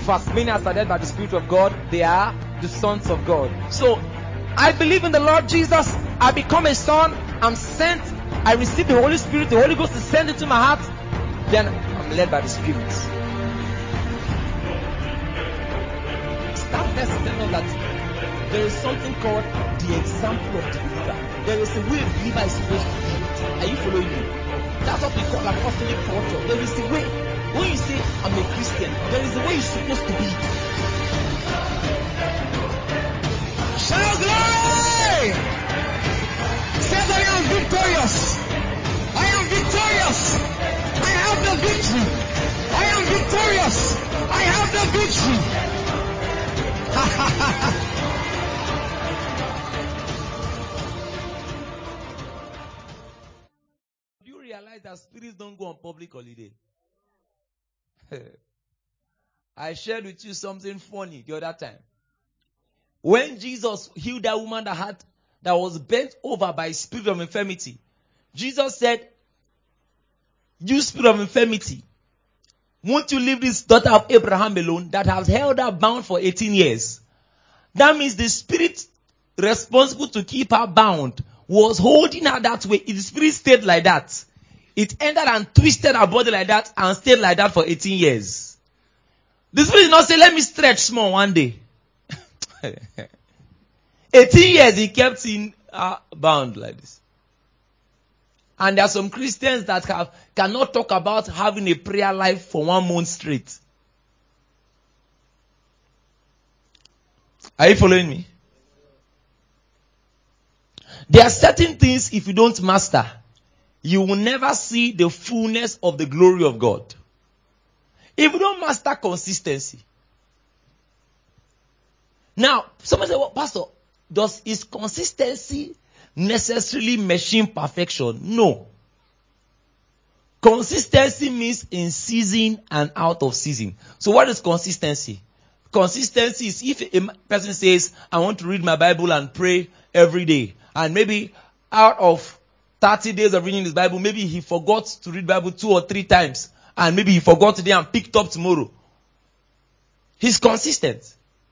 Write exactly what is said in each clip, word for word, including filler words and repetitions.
First, many as are led by the Spirit of God, they are the sons of God. So, I believe in the Lord Jesus. I become a son. I'm sent. I receive the Holy Spirit. The Holy Ghost is sent into my heart. Then I'm led by the Spirit. That verse tells us that there is something called the example of the believer. There is a way a believer is supposed to be. Are you following me? That's what we call apostolic culture. There is a way. When you say I'm a Christian, there is a way you're supposed to be. Shout glory! Say that I am victorious. I am victorious. I have the victory. I am victorious. I have the victory. Do you realize that spirits don't go on public holiday? I shared with you something funny the other time. When Jesus healed that woman that had that was bent over by a spirit of infirmity, Jesus said, "You spirit of infirmity, won't you leave this daughter of Abraham alone that has held her bound for eighteen years?" That means the spirit responsible to keep her bound was holding her that way. The spirit stayed like that. It entered and twisted her body like that and stayed like that for eighteen years. The spirit did not say, "Let me stretch small one day." eighteen years he kept in uh, bound like this. And there are some Christians that have cannot talk about having a prayer life for one month straight. Are you following me? There are certain things if you don't master, you will never see the fullness of the glory of God. If you don't master consistency. Now, somebody say, "Well, Pastor, does is consistency necessarily machine perfection?" No. Consistency means in season and out of season. So what is consistency? Consistency is if a person says, "I want to read my Bible and pray every day." And maybe out of thirty days of reading his Bible, maybe he forgot to read Bible two or three times. And maybe he forgot today and picked up tomorrow. He's consistent.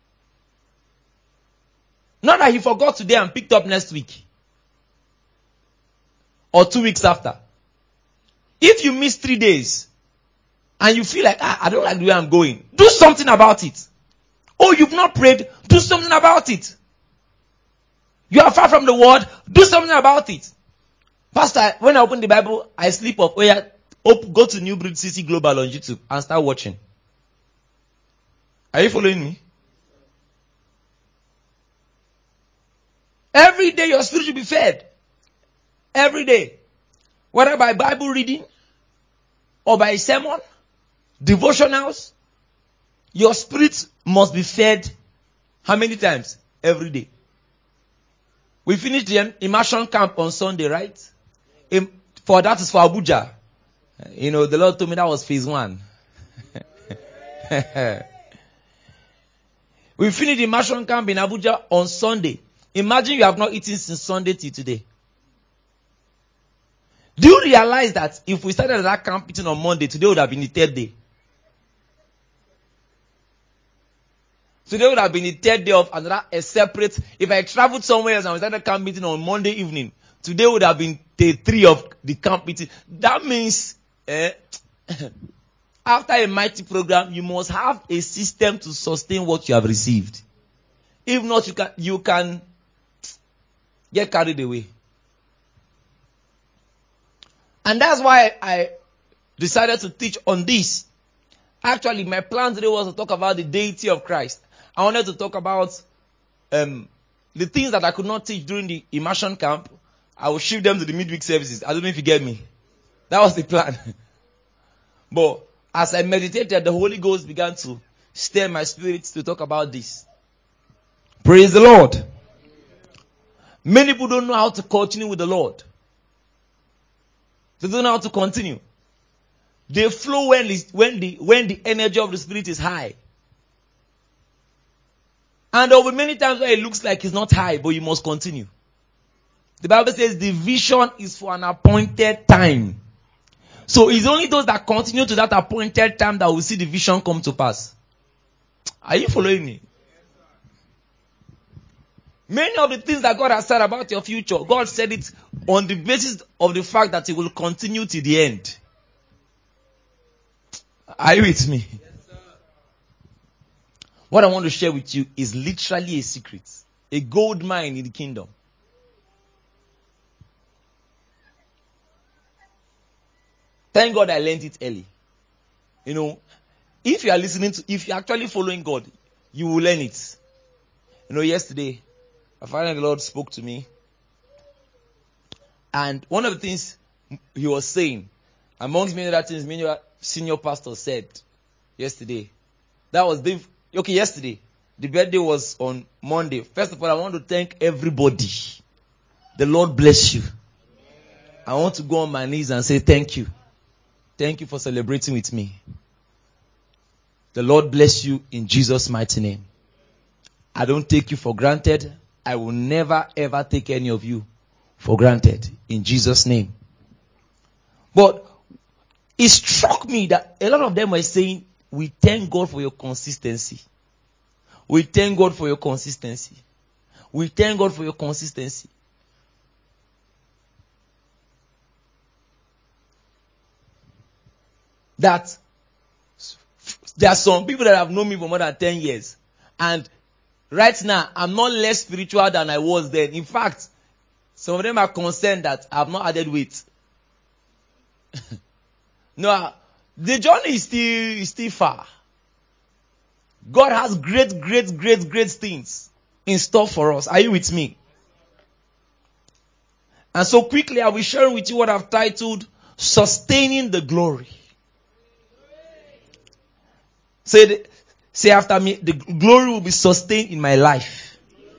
Not that he forgot today and picked up next week. Or two weeks after. If you miss three days, and you feel like, ah, I don't like the way I'm going, do something about it. Oh, you've not prayed, do something about it. You are far from the word, do something about it. Pastor, when I open the Bible, I sleep off. Oh yeah, op- go to New Breed C C Global on YouTube and start watching. Are you following me? Every day your spirit should be fed. Every day. Whether by Bible reading or by sermon, devotionals, your spirit must be fed how many times? Every day. We finished the immersion camp on Sunday, right? In, for that is for Abuja. You know, the Lord told me that was phase one. We finished the immersion camp in Abuja on Sunday. Imagine you have not eaten since Sunday till today. Do you realize that if we started that camp meeting on Monday, today would have been the third day? Today would have been the third day of another a separate. If I traveled somewhere else and we started camp meeting on Monday evening, today would have been day three of the camp meeting. That means eh, after a mighty program, you must have a system to sustain what you have received. If not, you can you can get carried away. And that's why I decided to teach on this. Actually, my plan today was to talk about the deity of Christ. I wanted to talk about um, the things that I could not teach during the immersion camp. I will shift them to the midweek services. I don't know if you get me. That was the plan. But as I meditated, the Holy Ghost began to stir my spirit to talk about this. Praise the Lord. Many people don't know how to continue with the Lord. They don't know how to continue. They flow when the, when the, when the energy of the Spirit is high. And there will be many times where it looks like it's not high, but you must continue. The Bible says the vision is for an appointed time. So it's only those that continue to that appointed time that will see the vision come to pass. Are you following me? Many of the things that God has said about your future, God said it on the basis of the fact that He will continue to the end. Are you with me? Yes, sir. What I want to share with you is literally a secret. A gold mine in the kingdom. Thank God I learned it early. You know, if you are listening to, if you're actually following God, you will learn it. You know, yesterday, I found the Lord spoke to me. And one of the things He was saying, amongst many other things, many senior pastors said yesterday. That was, the, okay, yesterday. The birthday was on Monday. First of all, I want to thank everybody. The Lord bless you. I want to go on my knees and say thank you. Thank you for celebrating with me. The Lord bless you in Jesus' mighty name. I don't take you for granted. I will never ever take any of you for granted in Jesus' name. But it struck me that a lot of them were saying, we thank God for your consistency. We thank God for your consistency. We thank God for your consistency. That there are some people that have known me for more than ten years. And right now, I'm not less spiritual than I was then. In fact, some of them are concerned that I have not added weight. No, the journey is still, is still far. God has great, great, great, great things in store for us. Are you with me? And so quickly, I will share with you what I've titled, Sustaining the Glory. Say, say after me, the glory will be sustained in my life.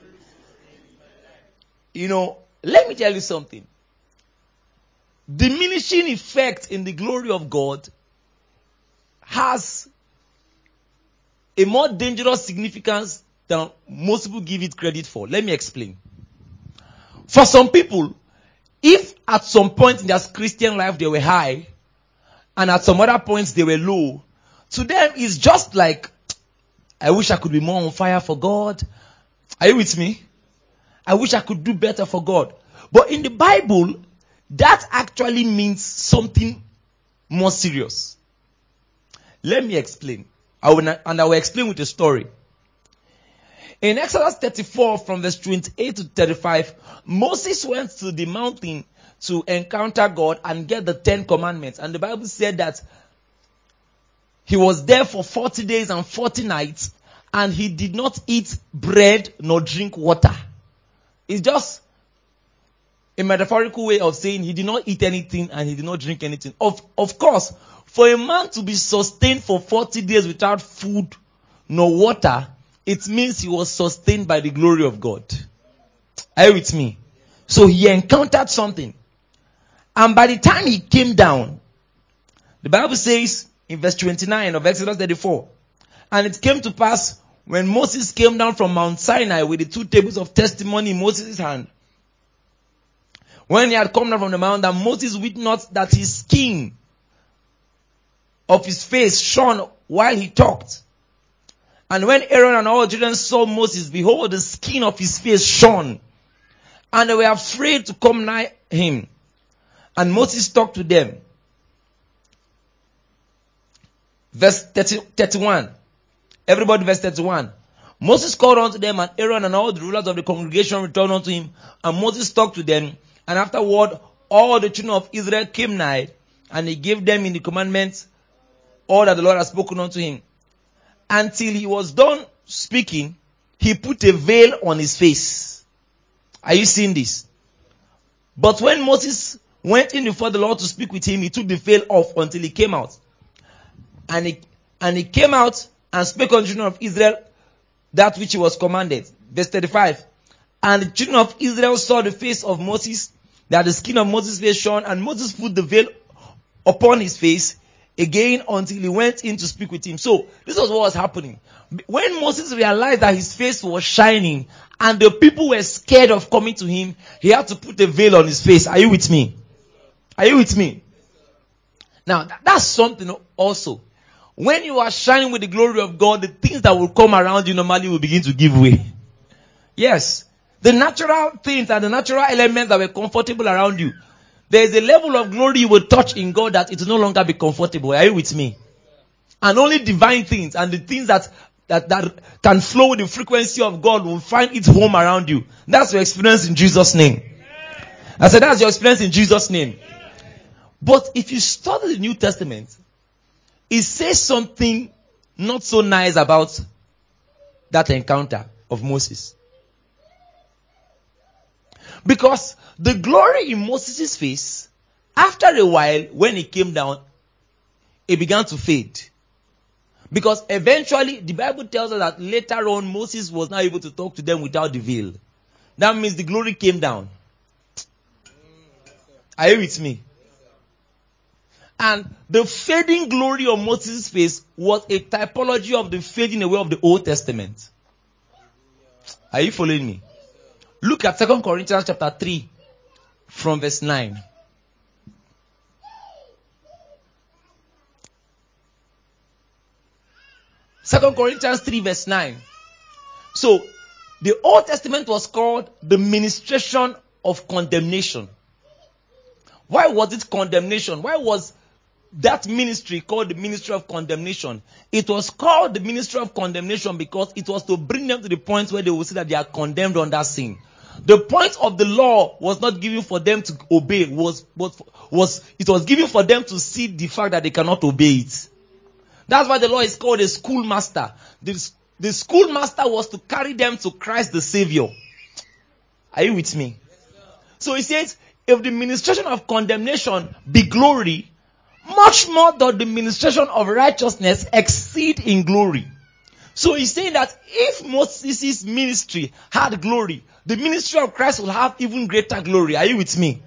You know, let me tell you something. Diminishing effect in the glory of God has a more dangerous significance than most people give it credit for. Let me explain. For some people, if at some point in their Christian life they were high, and at some other points they were low, to them it's just like, I wish I could be more on fire for God. Are you with me? I wish I could do better for God. But in the Bible, that actually means something more serious. Let me explain. I will, and I will explain with a story. In Exodus thirty-four from verse twenty-eight to thirty-five, Moses went to the mountain to encounter God and get the Ten Commandments. And the Bible said that he was there for forty days and forty nights, and he did not eat bread nor drink water. It's just a metaphorical way of saying he did not eat anything and he did not drink anything. Of, of course, for a man to be sustained for forty days without food nor water, it means he was sustained by the glory of God. Are you with me? So he encountered something. And by the time he came down, the Bible says in verse twenty-nine of Exodus thirty-four, and it came to pass when Moses came down from Mount Sinai with the two tables of testimony in Moses' hand, when he had come down from the mountain, Moses witnessed that his skin of his face shone while he talked. And when Aaron and all the children saw Moses, behold, the skin of his face shone. And they were afraid to come nigh him. And Moses talked to them. Verse thirty, thirty-one. Everybody, verse thirty-one. Moses called unto them, and Aaron and all the rulers of the congregation returned unto him. And Moses talked to them. And afterward, all the children of Israel came nigh, and he gave them in the commandments all that the Lord had spoken unto him. Until he was done speaking, he put a veil on his face. Are you seeing this? But when Moses went in before the Lord to speak with him, he took the veil off until he came out. And he, and he came out and spake unto the children of Israel that which he was commanded. Verse thirty-five. And the children of Israel saw the face of Moses, that the skin of Moses' face shone, and Moses put the veil upon his face again until he went in to speak with him. So, this was what was happening. When Moses realized that his face was shining and the people were scared of coming to him, he had to put a veil on his face. Are you with me? Are you with me? Now, that's something also. When you are shining with the glory of God, the things that will come around you normally will begin to give way. Yes. The natural things and the natural elements that were comfortable around you, there is a level of glory you will touch in God that it will no longer be comfortable. Are you with me? And only divine things and the things that, that, that can flow with the frequency of God will find its home around you. That's your experience in Jesus' name. I said that's your experience in Jesus' name. But if you study the New Testament, it says something not so nice about that encounter of Moses. Because the glory in Moses' face, after a while, when it came down, it began to fade. Because eventually, the Bible tells us that later on, Moses was not able to talk to them without the veil. That means the glory came down. Are you with me? And the fading glory of Moses' face was a typology of the fading away of the Old Testament. Are you following me? Look at Second Corinthians chapter three from verse nine. Second Corinthians three verse nine. So, the Old Testament was called the ministration of condemnation. Why was it condemnation? Why was that ministry called the ministry of condemnation? It was called the ministry of condemnation because it was to bring them to the point where they will see that they are condemned under sin. The point of the law was not given for them to obey, was, was, was it was given for them to see the fact that they cannot obey it. That's why the law is called a schoolmaster. The, the schoolmaster was to carry them to Christ the Savior. Are you with me? So he says, if the ministration of condemnation be glory, much more does the ministration of righteousness exceed in glory. So he's saying that if Moses' ministry had glory, the ministry of Christ will have even greater glory. Are you with me?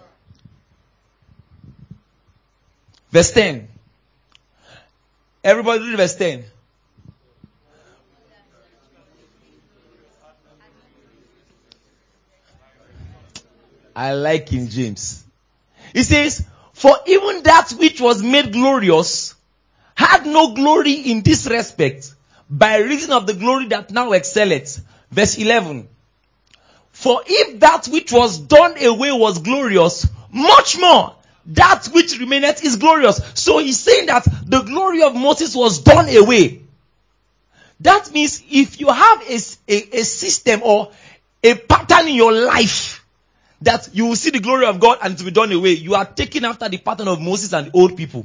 Verse ten. Everybody read verse ten. I like King James. He says, for even that which was made glorious had no glory in this respect, by reason of the glory that now excelleth. Verse eleven. For if that which was done away was glorious, much more that which remaineth is glorious. So he's saying that the glory of Moses was done away. That means if you have a, a, a system or a pattern in your life that you will see the glory of God and it will be done away, you are taking after the pattern of Moses and the old people.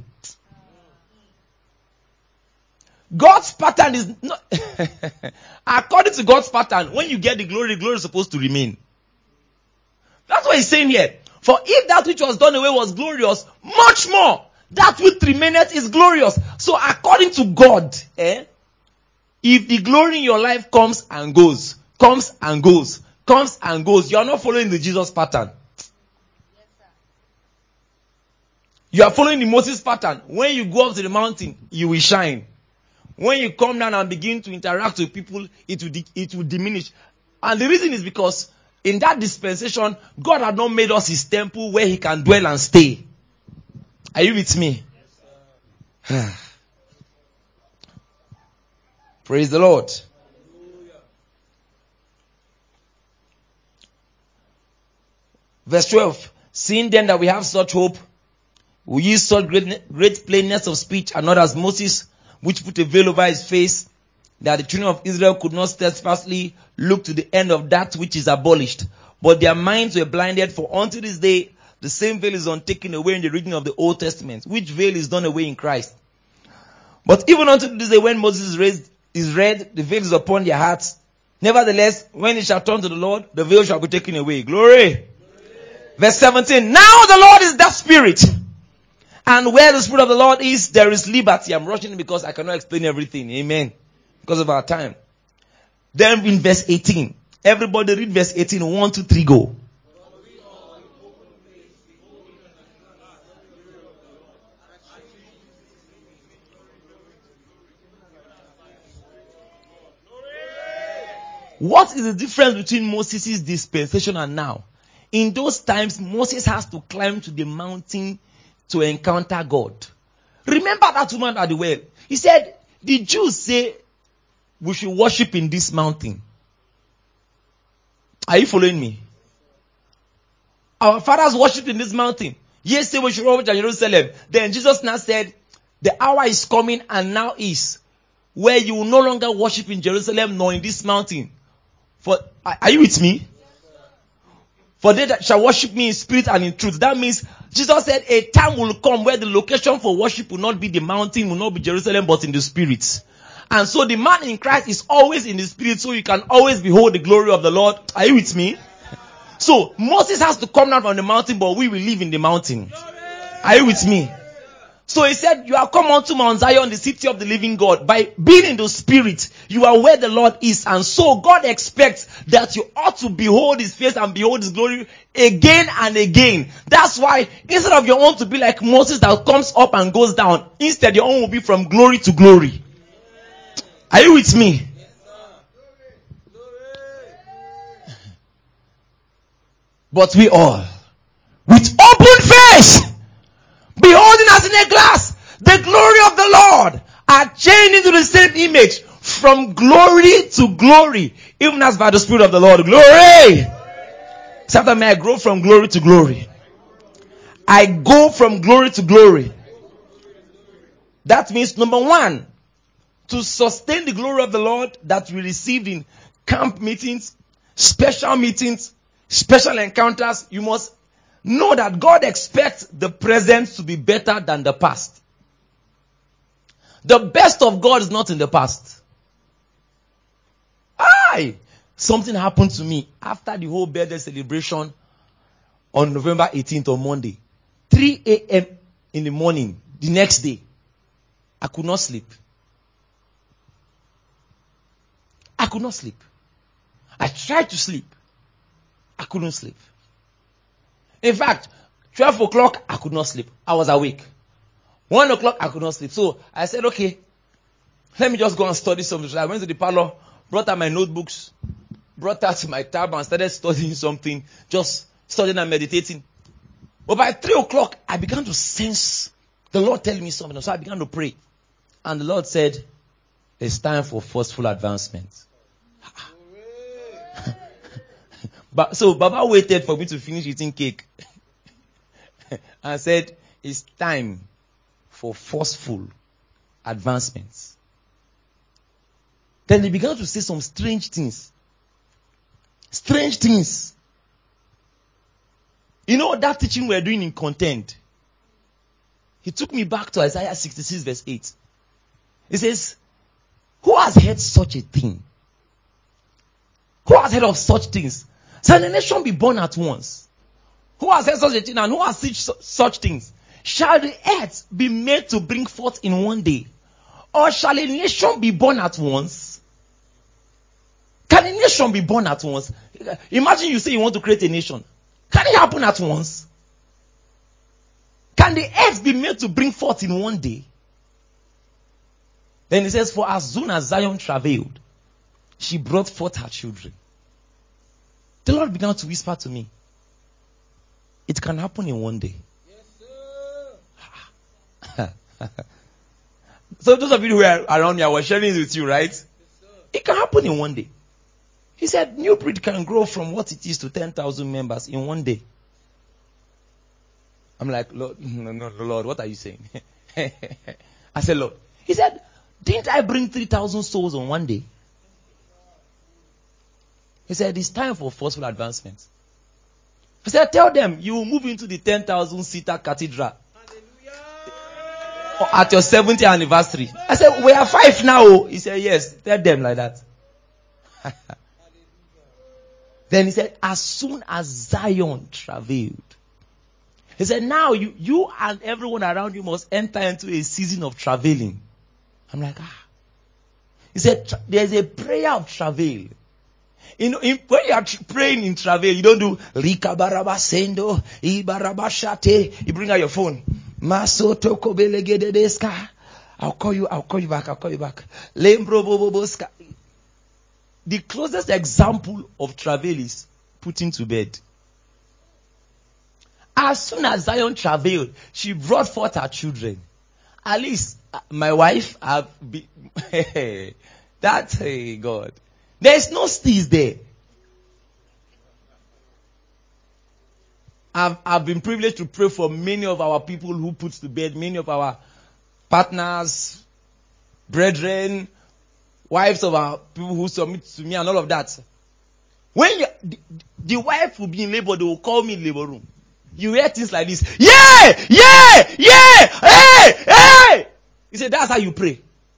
God's pattern is not according to God's pattern. When you get the glory, the glory is supposed to remain. That's what he's saying here. For if that which was done away was glorious, much more that which remaineth is glorious. So according to God, eh, if the glory in your life comes and goes, comes and goes, comes and goes, you are not following the Jesus pattern. Yes, sir. You are following the Moses pattern. When you go up to the mountain, you will shine. When you come down and begin to interact with people, it will, de- it will diminish. And the reason is because in that dispensation, God had not made us his temple where he can dwell and stay. Are you with me? Yes, praise the Lord. Verse twelve. Seeing then that we have such hope, we use such great, great plainness of speech, and not as Moses, which put a veil over his face, that the children of Israel could not steadfastly look to the end of that which is abolished. But their minds were blinded, for unto this day the same veil is untaken away in the reading of the Old Testament, which veil is done away in Christ. But even unto this day, when Moses is raised, is read, the veil is upon their hearts. Nevertheless, when it shall turn to the Lord, the veil shall be taken away. Glory! Glory. Verse seventeen. Now the Lord is that Spirit. And where the Spirit of the Lord is, there is liberty. I'm rushing because I cannot explain everything. Amen. Because of our time. Then in verse eighteen. Everybody read verse eighteen. One, two, three, go. What is the difference between Moses' dispensation and now? In those times, Moses has to climb to the mountain to encounter God. Remember that woman at the well. He said, the Jews say we should worship in this mountain. Are you following me? Our fathers worshipped in this mountain. Yes, say we should worship in Jerusalem. Then Jesus now said, the hour is coming and now is, where you will no longer worship in Jerusalem nor in this mountain. For are you with me? For they that shall worship me in spirit and in truth. That means Jesus said a time will come where the location for worship will not be the mountain, will not be Jerusalem, but in the spirit. And so the man in Christ is always in the spirit, so you can always behold the glory of the Lord. Are you with me? So Moses has to come down from the mountain, but we will live in the mountain. Are you with me? So he said, you are come unto Mount Zion, the city of the living God. By being in the spirit, you are where the Lord is. And so God expects that you ought to behold his face and behold his glory again and again. That's why instead of your own to be like Moses that comes up and goes down, instead your own will be from glory to glory. Are you with me? But we all, with open face, beholding as in a glass the glory of the Lord, are changed into the same image from glory to glory, even as by the Spirit of the Lord. Glory! So after me, I grow from glory to glory. I go from glory to glory. That means, number one, to sustain the glory of the Lord that we received in camp meetings, special meetings, special encounters, you must know that God expects the present to be better than the past. The best of God is not in the past. Aye! Something happened to me after the whole birthday celebration on November eighteenth on Monday. three a.m. in the morning, the next day, I could not sleep. I could not sleep. I tried to sleep. I couldn't sleep. In fact, twelve o'clock, I could not sleep. I was awake. one o'clock, I could not sleep. So I said, okay, let me just go and study something. So I went to the parlor, brought out my notebooks, brought out my tab and started studying something, just studying and meditating. But by three o'clock, I began to sense the Lord telling me something. So I began to pray. And the Lord said, it's time for forceful advancement. But, so Baba waited for me to finish eating cake and said, it's time for forceful advancements. Then he began to say some strange things. Strange things. You know that teaching we're doing in content? He took me back to Isaiah sixty-six verse eight. He says, who has heard such a thing? Who has heard of such things? Shall a nation be born at once? Who has heard such a thing and who has seen such things? Shall the earth be made to bring forth in one day? Or shall a nation be born at once? Can a nation be born at once? Imagine you say you want to create a nation. Can it happen at once? Can the earth be made to bring forth in one day? Then he says, for as soon as Zion travailed, she brought forth her children. The Lord began to whisper to me, it can happen in one day. Yes, sir. So those of you who are around me, I was sharing it with you, right? Yes, it can happen in one day. He said, New Breed can grow from what it is to ten thousand members in one day. I'm like, Lord, no, no, Lord, what are you saying? I said, Lord. He said, didn't I bring three thousand souls on one day? He said, it's time for forceful advancement. He said, tell them you will move into the ten thousand seater cathedral. Hallelujah. At your seventieth anniversary. I said, we are five now. He said, yes, tell them like that. Then he said, as soon as Zion travailed. He said, now you, you and everyone around you must enter into a season of travailing. I'm like, ah. He said, there's a prayer of travail. You know, in, when you are tr- praying in travail, you don't do Rika Baraba Sendo, Ibaraba Shate. You bring out your phone. Maso toko belegedeska. I'll call you, I'll call you back, I'll call you back. Lembro boboboska. The closest example of travail is putting to bed. As soon as Zion travailed, she brought forth her children. At least uh, my wife have been that hey God. There is no steeze there. I've I've been privileged to pray for many of our people who put to bed, many of our partners, brethren, wives of our people who submit to me and all of that. When you, the, the wife will be in labor, they will call me in labor room. You hear things like this. Yeah! Yeah! Yeah! Hey! Hey! He said, that's how you pray.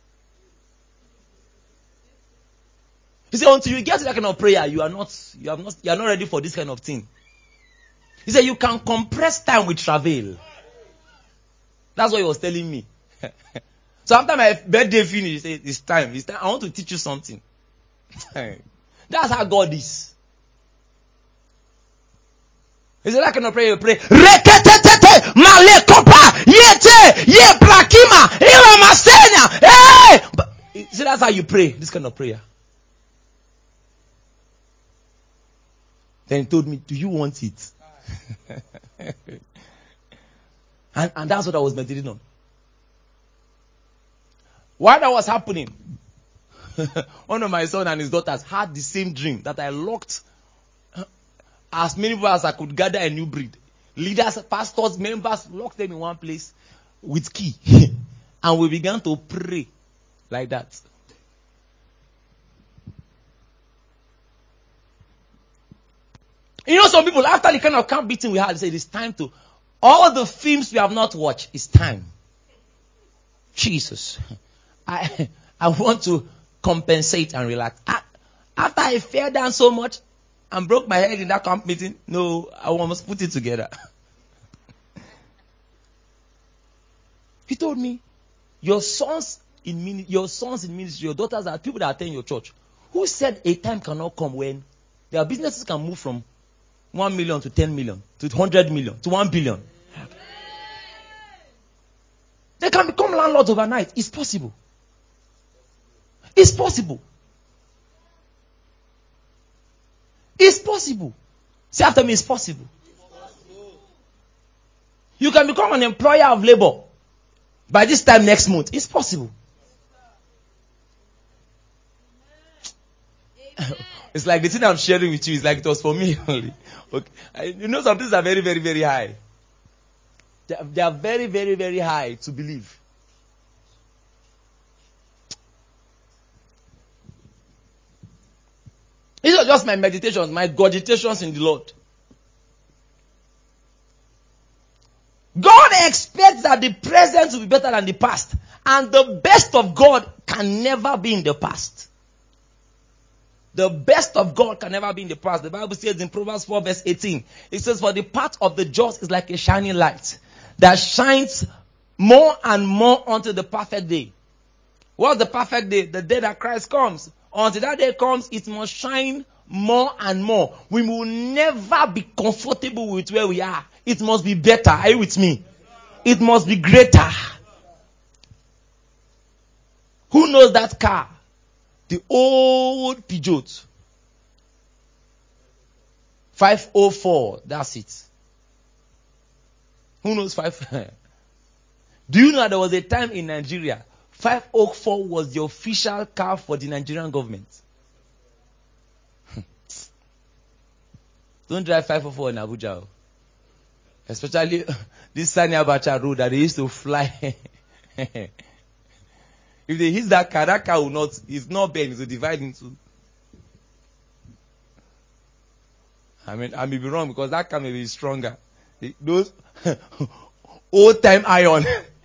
He said, until you get to that kind of prayer, you are not, you are not, you are not ready for this kind of thing. He said, you can compress time with travail. That's what he was telling me. So after my birthday finished, he said, it's time, it's time. I want to teach you something. That's how God is. He said, that kind of prayer you pray. Reketetete, malekopa, yete, ye plakima, ila masenya, hey! He said, that's how you pray, this kind of prayer. Then he told me, do you want it? and, and that's what I was meditating on. While that was happening, one of my sons and his daughters had the same dream that I locked as many people as I could gather a new breed. Leaders, pastors, members, locked them in one place with key. And we began to pray like that. You know, some people, after the kind of camp meeting we had, they said, it's time to, all the films we have not watched, it's time. Jesus. I I want to compensate and relax. I, after I fell down so much and broke my head in that camp meeting, no, I almost put it together. He told me, your sons in mini, your sons in ministry, your daughters are people that attend your church. Who said a time cannot come when their businesses can move from one million to ten million to one hundred million to one billion? They can become landlords overnight. It's possible. It's possible. It's possible. Say after me, it's possible. You can become an employer of labor by this time next month. It's possible. It's like the thing I'm sharing with you is like it was for me only. Okay. I, you know, some things are very, very, very high. They are, they are very, very, very high to believe. These are just my meditations, my cogitations in the Lord. God expects that the present will be better than the past. And the best of God can never be in the past. The best of God can never be in the past. The Bible says in Proverbs four verse eighteen, it says, for the path of the just is like a shining light that shines more and more until the perfect day. What's the perfect day? The day that Christ comes. Until that day comes, it must shine more and more. We will never be comfortable with where we are. It must be better. Are you with me? It must be greater. Who knows that car? The old Peugeot. five oh four. That's it. Who knows five? Do you know that there was a time in Nigeria, five oh four was the official car for the Nigerian government? Don't drive five oh four in Abuja. Especially this Sani Abacha road that they used to fly. If they hit that car, that car will not, it's not bend, it will divide into. I mean, I may be wrong because that car may be stronger. Those old time iron.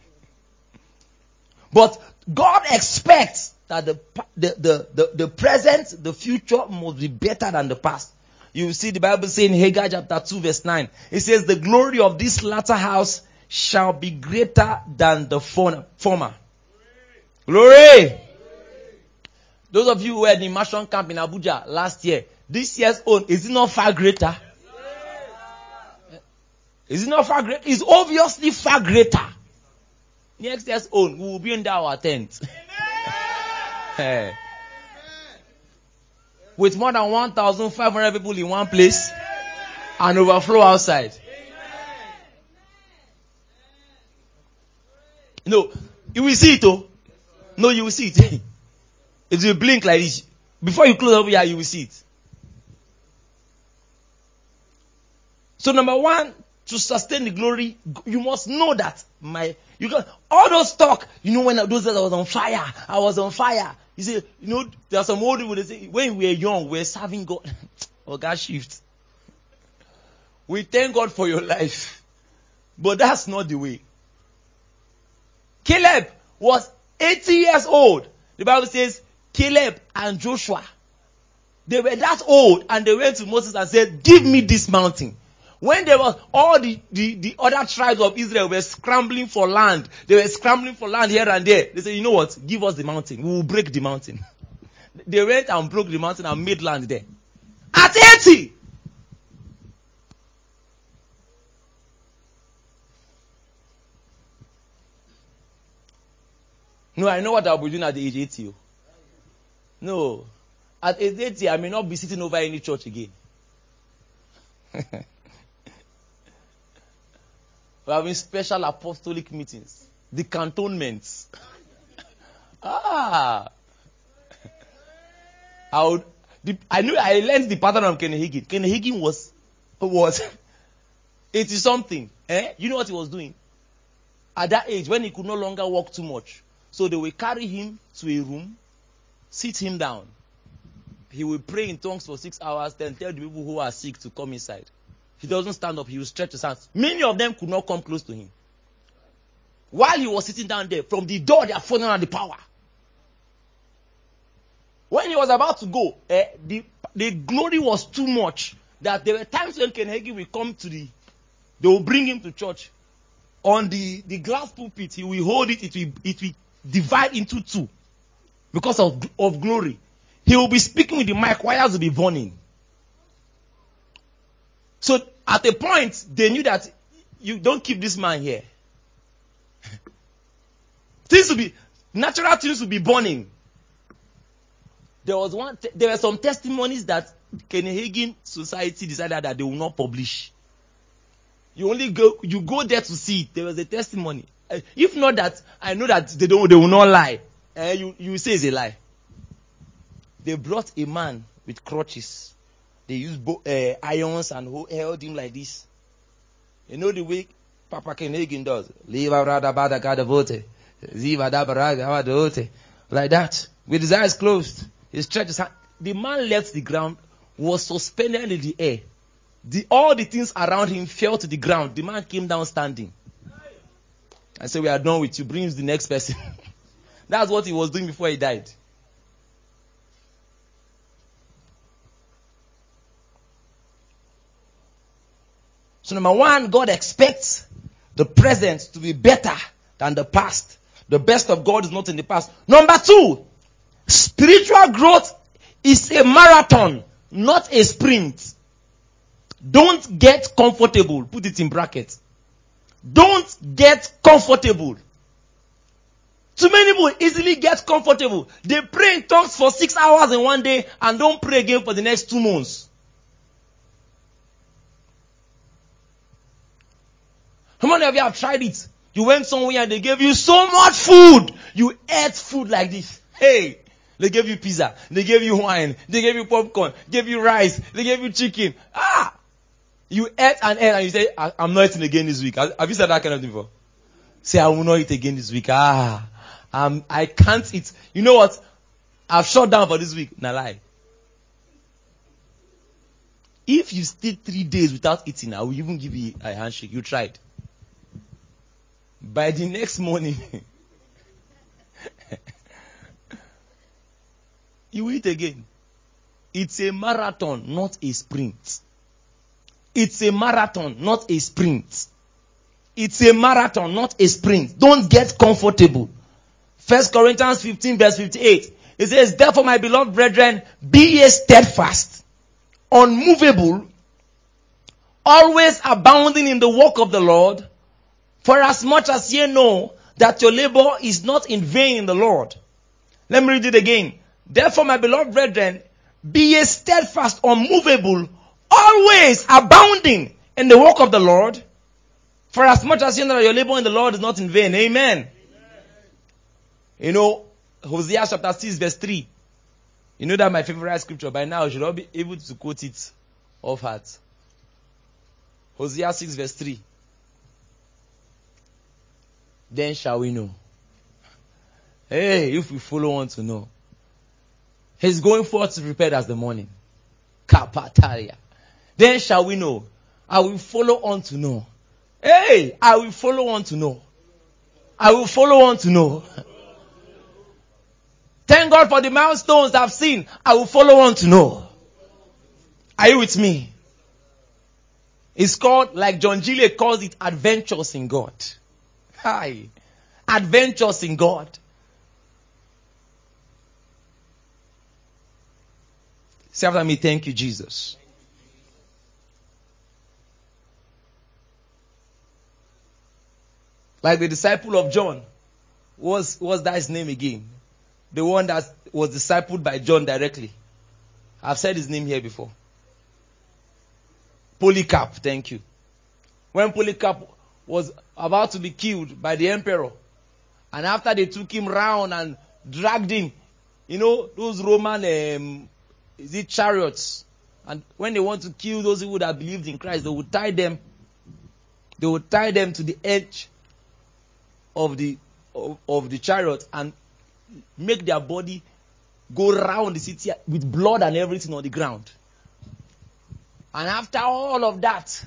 But God expects that the, the, the, the, the present, the future must be better than the past. You see the Bible saying in Haggai chapter two verse nine. It says the glory of this latter house shall be greater than the former. Glory! Those of you who were in the immersion camp in Abuja last year, this year's own, is it not far greater? Is it not far greater? It's obviously far greater. Next year's own, we will be under our tent. Hey. With more than one thousand five hundred people in one place and overflow outside. No, You will see it, oh. No, you will see it. It will blink like this. Before you close up here, you will see it. So number one, to sustain the glory, you must know that my you can all those talk. You know when those days I was on fire, I was on fire. You see, you know there are some old people that say when we were young, we were serving God. Oh, God shift. We thank God for your life, but that's not the way. Caleb was eighty years old. The Bible says Caleb and Joshua, they were that old, and they went to Moses and said, "Give me this mountain." When there was all the, the, the other tribes of Israel were scrambling for land, they were scrambling for land here and there. They said, "You know what? Give us the mountain. We will break the mountain." They went and broke the mountain and made land there. At eighty! No, I know what I'll be doing at the age eighty. No. At age eighty, I may not be sitting over any church again. We're having special apostolic meetings. The cantonments. ah. I would, the, I knew I learned the pattern of Kenny Hagin. Kenny Hagin was was eighty something. Eh? You know what he was doing? At that age, when he could no longer walk too much. So they will carry him to a room, sit him down. He will pray in tongues for six hours, then tell the people who are sick to come inside. He doesn't stand up, he will stretch his hands. Many of them could not come close to him. While he was sitting down there, from the door they are falling on the power. When he was about to go, eh, the, the glory was too much that there were times when Ken Hagin will come to the, they will bring him to church. On the, the glass pulpit, he will hold it, it will, it will divide into two because of, of glory. He will be speaking with the mic, wires will be burning. So at a point, they knew that you don't keep this man here. Things will be, natural things will be burning. There was one, te- there were some testimonies that Kenny Hagin Society decided that they will not publish. You only go, you go there to see it. There was a testimony. Uh, if not that, I know that they don't, they will not lie. Uh, you, you say it's a lie. They brought a man with crutches. They used bo- uh, irons and ho- held him like this. You know the way Papa Ken Hagin does. Like that. With his eyes closed. He stretched his hand. The man left the ground, was suspended in the air. The, all the things around him fell to the ground. The man came down standing. I said, "We are done with you. Bring the next person." That's what he was doing before he died. So number one, God expects the present to be better than the past. The best of God is not in the past. Number two, spiritual growth is a marathon, not a sprint. Don't get comfortable. Put it in brackets. Don't get comfortable. Too many people easily get comfortable. They pray in tongues for six hours in one day and don't pray again for the next two months. How many of you have tried it? You went somewhere and they gave you so much food. You ate food like this. Hey, they gave you pizza. They gave you wine. They gave you popcorn. Gave you rice. They gave you chicken. Ah! You ate and ate and you say, "I'm not eating again this week." Have you said that kind of thing before? Say, "I will not eat again this week." Ah, um, I can't eat. You know what? I've shut down for this week. Nah, lie. If you stay three days without eating, I will even give you a handshake. You tried. By the next morning, you eat again. It's a marathon, not a sprint. It's a marathon, not a sprint. It's a marathon, not a sprint. Don't get comfortable. First Corinthians fifteen verse fifty-eight. It says, "Therefore, my beloved brethren, be ye steadfast, unmovable, always abounding in the work of the Lord, for as much as ye know that your labor is not in vain in the Lord." Let me read it again. "Therefore, my beloved brethren, be ye steadfast, unmovable, always abounding in the work of the Lord, for as much as you know that your labor in the Lord is not in vain." Amen. Amen. You know, Hosea chapter six verse three. You know that my favorite scripture. By now, you should all be able to quote it off heart. Hosea six verse three. Then shall we know. Hey, if we follow on to know. He's going forth to prepare as the morning. Kapataria. Then shall we know. I will follow on to know. Hey, I will follow on to know. I will follow on to know. Thank God for the milestones I've seen. I will follow on to know. Are you with me? It's called, like John Gillet calls it, adventures in God. Hi. Adventures in God. Say after me, thank you, Jesus. Like the disciple of John. What's, what's that his name again? The one that was discipled by John directly. I've said his name here before. Polycarp, thank you. When Polycarp was about to be killed by the emperor, and after they took him round and dragged him, you know, those Roman, um, is it chariots? And when they want to kill those who would have believed in Christ, they would tie them, they would tie them to the edge of the, of, of the chariot and make their body go round the city with blood and everything on the ground. And after all of that,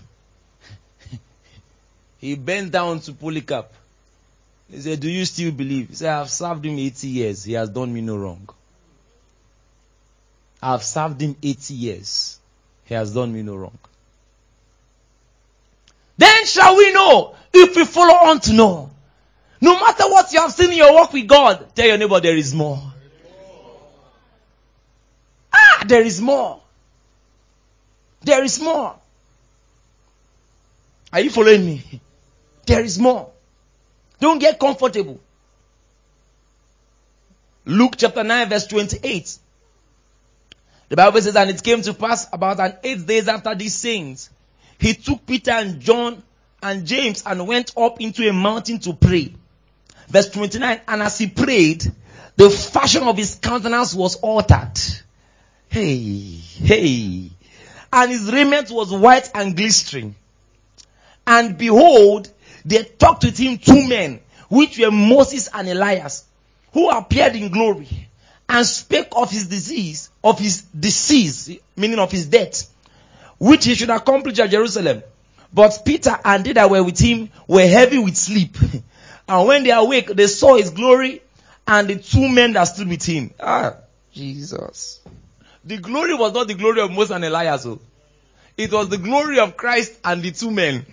he bent down to Polycarp. He said, do you still believe? He said, I have served him eighty years. He has done me no wrong. I have served him eighty years. He has done me no wrong. Then shall we know, if we follow on to know. No matter what you have seen in your walk with God, tell your neighbor there is more. Ah, there is more. There is more. Are you following me? There is more. Don't get comfortable. Luke chapter nine verse twenty-eight. The Bible says, and it came to pass about an eight days after these sayings, he took Peter and John and James and went up into a mountain to pray. Verse twenty-nine, and as he prayed, the fashion of his countenance was altered. Hey, hey. And his raiment was white and glistering. And behold, there talked with him two men, which were Moses and Elias, who appeared in glory, and spake of his disease, of his disease, meaning of his death, which he should accomplish at Jerusalem. But Peter and they that were with him were heavy with sleep. And when they awake, they saw his glory and the two men that stood with him. Ah, Jesus. The glory was not the glory of Moses and Elias. Oh. It was the glory of Christ and the two men.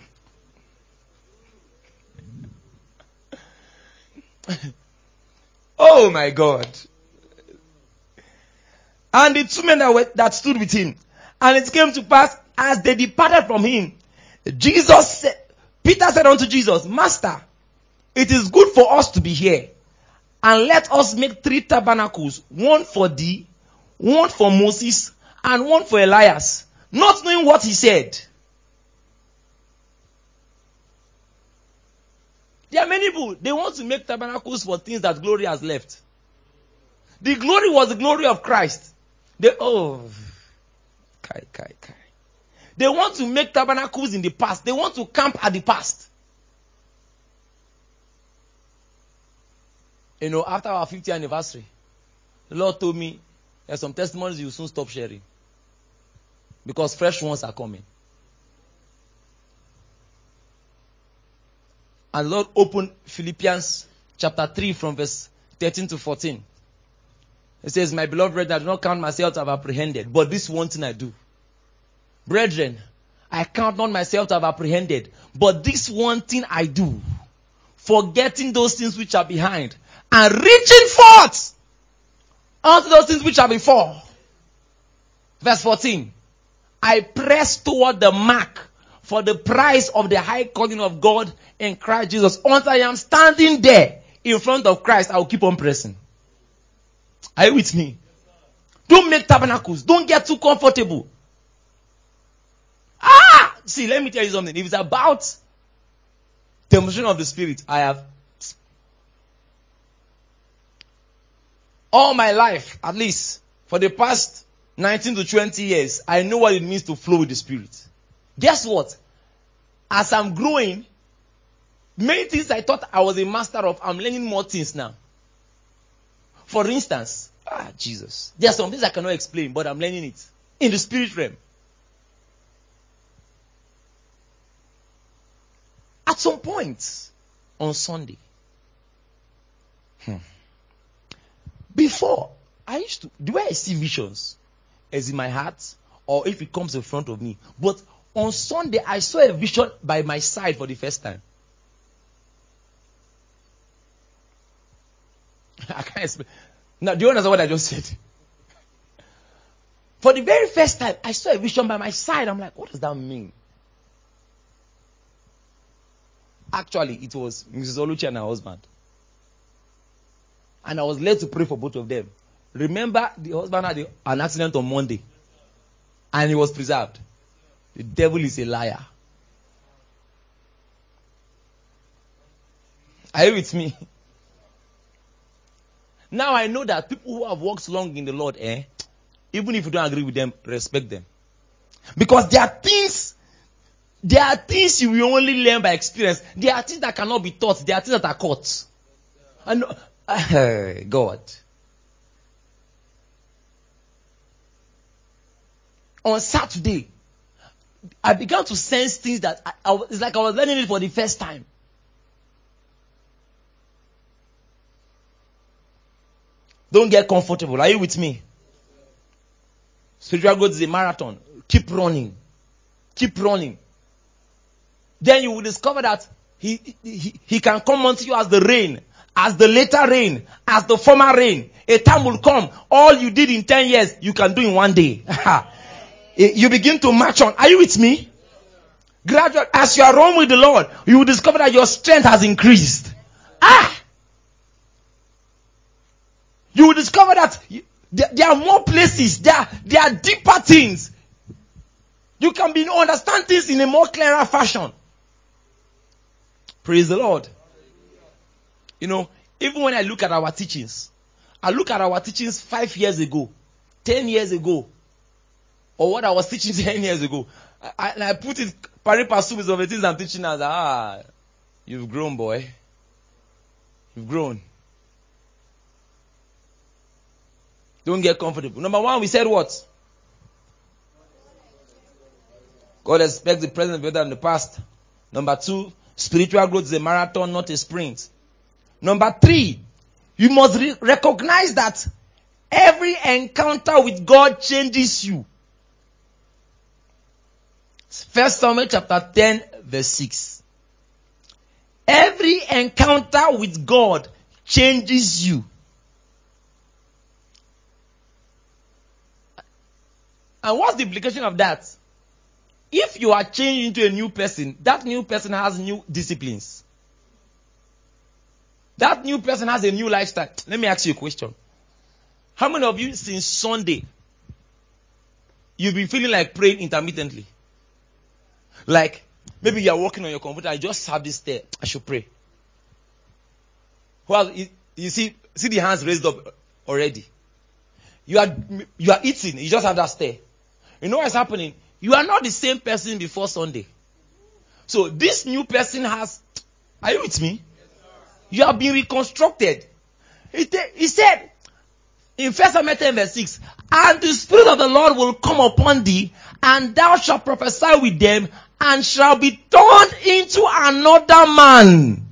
Oh my God. And the two men that, were, that stood with him. And it came to pass, as they departed from him, Jesus said, Peter said unto Jesus, Master, it is good for us to be here. And let us make three tabernacles, one for thee, one for Moses, and one for Elias. Not knowing what he said. There are many people, they want to make tabernacles for things that glory has left. The glory was the glory of Christ. They, oh, kai, kai, kai. They want to make tabernacles in the past. They want to camp at the past. You know, after our fiftieth anniversary, the Lord told me, there's some testimonies you will soon stop sharing. Because fresh ones are coming. And the Lord opened Philippians chapter three from verse thirteen to fourteen. It says, my beloved brethren, I do not count myself to have apprehended, but this one thing I do. Brethren, I count not myself to have apprehended, but this one thing I do, forgetting those things which are behind, and reaching forth unto those things which are before. Verse fourteen. I press toward the mark for the prize of the high calling of God in Christ Jesus. Once I am standing there in front of Christ, I will keep on pressing. Are you with me? Don't make tabernacles. Don't get too comfortable. Ah! See, let me tell you something. If it's about demonstration of the Spirit, I have. All my life, at least, for the past nineteen to twenty years, I know what it means to flow with the Spirit. Guess what? As I'm growing, many things I thought I was a master of, I'm learning more things now. For instance, ah, Jesus. There are some things I cannot explain, but I'm learning it. In the spirit realm. At some point, on Sunday, hmm, before, I used to, the way I see visions is in my heart, or if it comes in front of me. But on Sunday, I saw a vision by my side for the first time. I can't explain. Now, do you understand what I just said? For the very first time, I saw a vision by my side. I'm like, what does that mean? Actually, it was Missus Oluchi and her husband. And I was led to pray for both of them. Remember, the husband had an accident on Monday. And he was preserved. The devil is a liar. Are you with me? Now I know that people who have walked long in the Lord, eh, even if you don't agree with them, respect them. Because there are things, there are things you will only learn by experience. There are things that cannot be taught. There are things that are caught. And uh, God. On Saturday, I began to sense things that I, I, it's like I was learning it for the first time. Don't get comfortable. Are you with me? Spiritual growth is a marathon. Keep running. Keep running. Then you will discover that he, he, he can come unto you as the rain, as the later rain, as the former rain. A time will come. All you did in ten years, you can do in one day. You begin to march on. Are you with me? Gradually, as you are running with the Lord, you will discover that your strength has increased. Ah! You will discover that you, there, there are more places. There, there are deeper things. You can be understand things in a more clearer fashion. Praise the Lord. You know, even when I look at our teachings, I look at our teachings five years ago, ten years ago, or what I was teaching ten years ago. I, I, and I put it pari passu with some of the things I'm teaching as, ah, you've grown, boy. You've grown. Don't get comfortable. Number one, we said what? God expects the present better than the past. Number two, spiritual growth is a marathon, not a sprint. Number three, you must re- recognize that every encounter with God changes you. First Samuel chapter ten, verse six. Every encounter with God changes you. And what's the implication of that? If you are changed into a new person, that new person has new disciplines. That new person has a new lifestyle. Let me ask you a question. How many of you since Sunday, you've been feeling like praying intermittently? Like, maybe you are working on your computer, I just have this there, I should pray. Well, you, you see, see the hands raised up already. You are, you are eating, you just have that stare. You know what's happening? You are not the same person before Sunday. So this new person has, are you with me? You have been reconstructed. He, he said in First Samuel ten verse six, and the Spirit of the Lord will come upon thee, and thou shalt prophesy with them, and shall be turned into another man.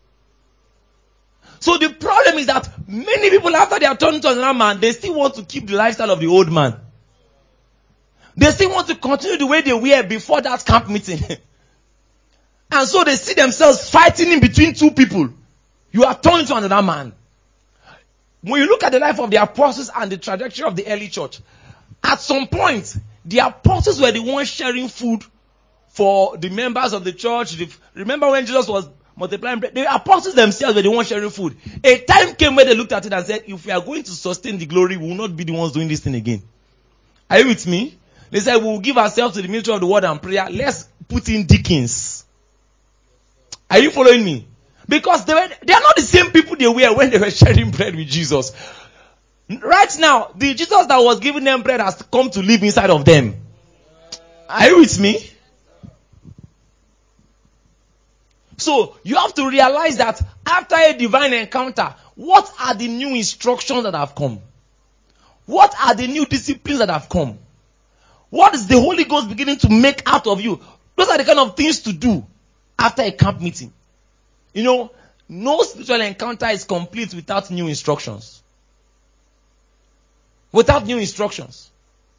So the problem is that many people, after they are turned into another man, they still want to keep the lifestyle of the old man. They still want to continue the way they were before that camp meeting. And so they see themselves fighting in between two people. You are turned into another man. When you look at the life of the apostles and the trajectory of the early church, at some point, the apostles were the ones sharing food for the members of the church. Remember when Jesus was multiplying bread? The apostles themselves were the ones sharing food. A time came where they looked at it and said, if we are going to sustain the glory, we will not be the ones doing this thing again. Are you with me? They said, we will give ourselves to the ministry of the word and prayer. Let's put in deacons. Are you following me? Because they were, they are not the same people they were when they were sharing bread with Jesus. Right now, the Jesus that was giving them bread has come to live inside of them. Are you with me? So, you have to realize that after a divine encounter, what are the new instructions that have come? What are the new disciplines that have come? What is the Holy Ghost beginning to make out of you? Those are the kind of things to do after a camp meeting. You know, no spiritual encounter is complete without new instructions. Without new instructions.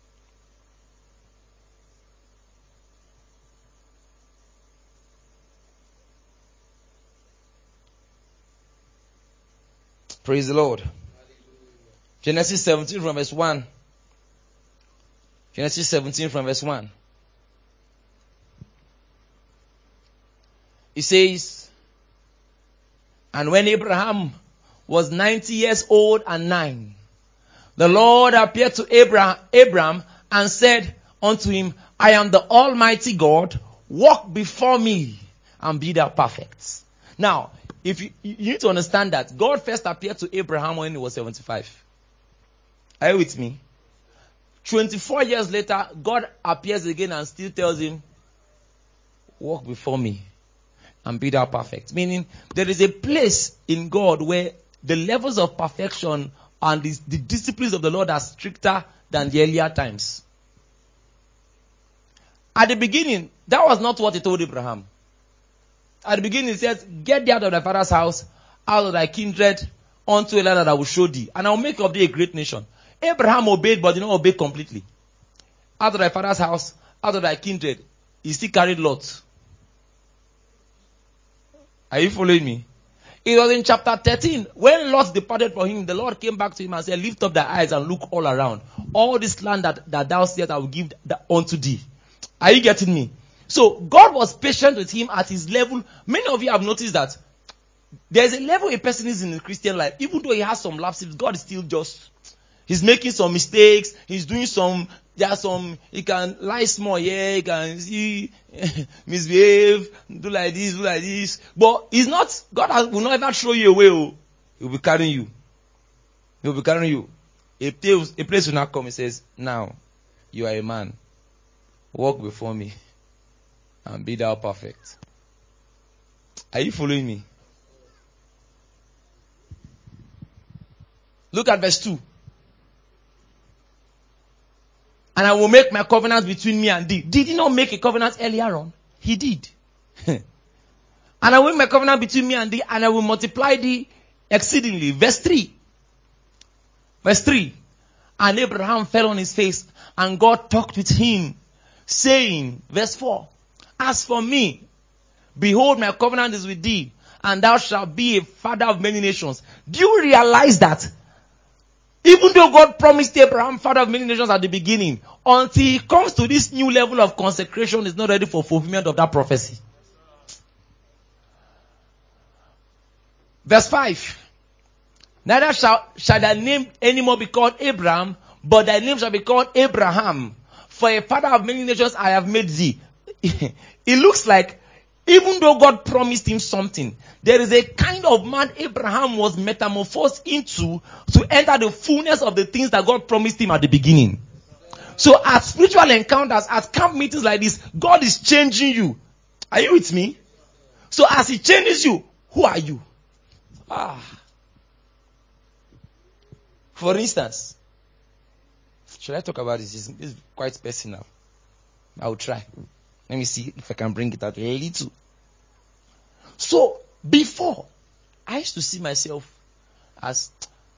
Praise the Lord. Genesis seventeen from verse one. Genesis seventeen from verse one. It says, and when Abraham was ninety years old and nine, the Lord appeared to Abraham, Abraham and said unto him, I am the Almighty God, walk before me and be thou perfect. Now, if you, you need to understand that God first appeared to Abraham when he was seventy-five. Are you with me? twenty-four years later, God appears again and still tells him, walk before me and be thou perfect. Meaning, there is a place in God where the levels of perfection and the, the disciplines of the Lord are stricter than the earlier times. At the beginning, that was not what he told Abraham. At the beginning, he says, get thee out of thy father's house, out of thy kindred, unto a land that I will show thee, and I will make of thee a great nation. Abraham obeyed, but did not obey completely. Out of thy father's house, out of thy kindred, he still carried Lot. Are you following me? It was in chapter thirteen, when Lot departed from him, the Lord came back to him and said, lift up thy eyes and look all around. All this land that, that thou seest, I will give unto thee. Are you getting me? So, God was patient with him at his level. Many of you have noticed that there's a level a person is in the Christian life. Even though he has some lapses, God is still just, he's making some mistakes, he's doing some, there are some, he can lie small, yeah, he can see, misbehave, do like this, do like this. But he's not, God has, will not ever throw you away. Oh. He'll be carrying you. He'll be carrying you. A place, a place will not come, he says, now, you are a man. Walk before me and be thou perfect. Are you following me? Look at verse two. And I will make my covenant between me and thee. Did he not make a covenant earlier on? He did. And I will make my covenant between me and thee, and I will multiply thee exceedingly. Verse three. Verse three. And Abraham fell on his face, and God talked with him, saying, verse four, as for me, behold, my covenant is with thee, and thou shalt be a father of many nations. Do you realize that? Even though God promised Abraham father of many nations at the beginning, until he comes to this new level of consecration, he's not ready for fulfillment of that prophecy. Verse five. Neither shall, shall thy name anymore be called Abraham, but thy name shall be called Abraham. For a father of many nations I have made thee. It looks like, even though God promised him something, there is a kind of man Abraham was metamorphosed into to enter the fullness of the things that God promised him at the beginning. So at spiritual encounters, at camp meetings like this, God is changing you. Are you with me? So as he changes you, who are you? Ah. For instance, should I talk about this? This is quite personal. I will try. Let me see if I can bring it out a little. So, before, I used to see myself as,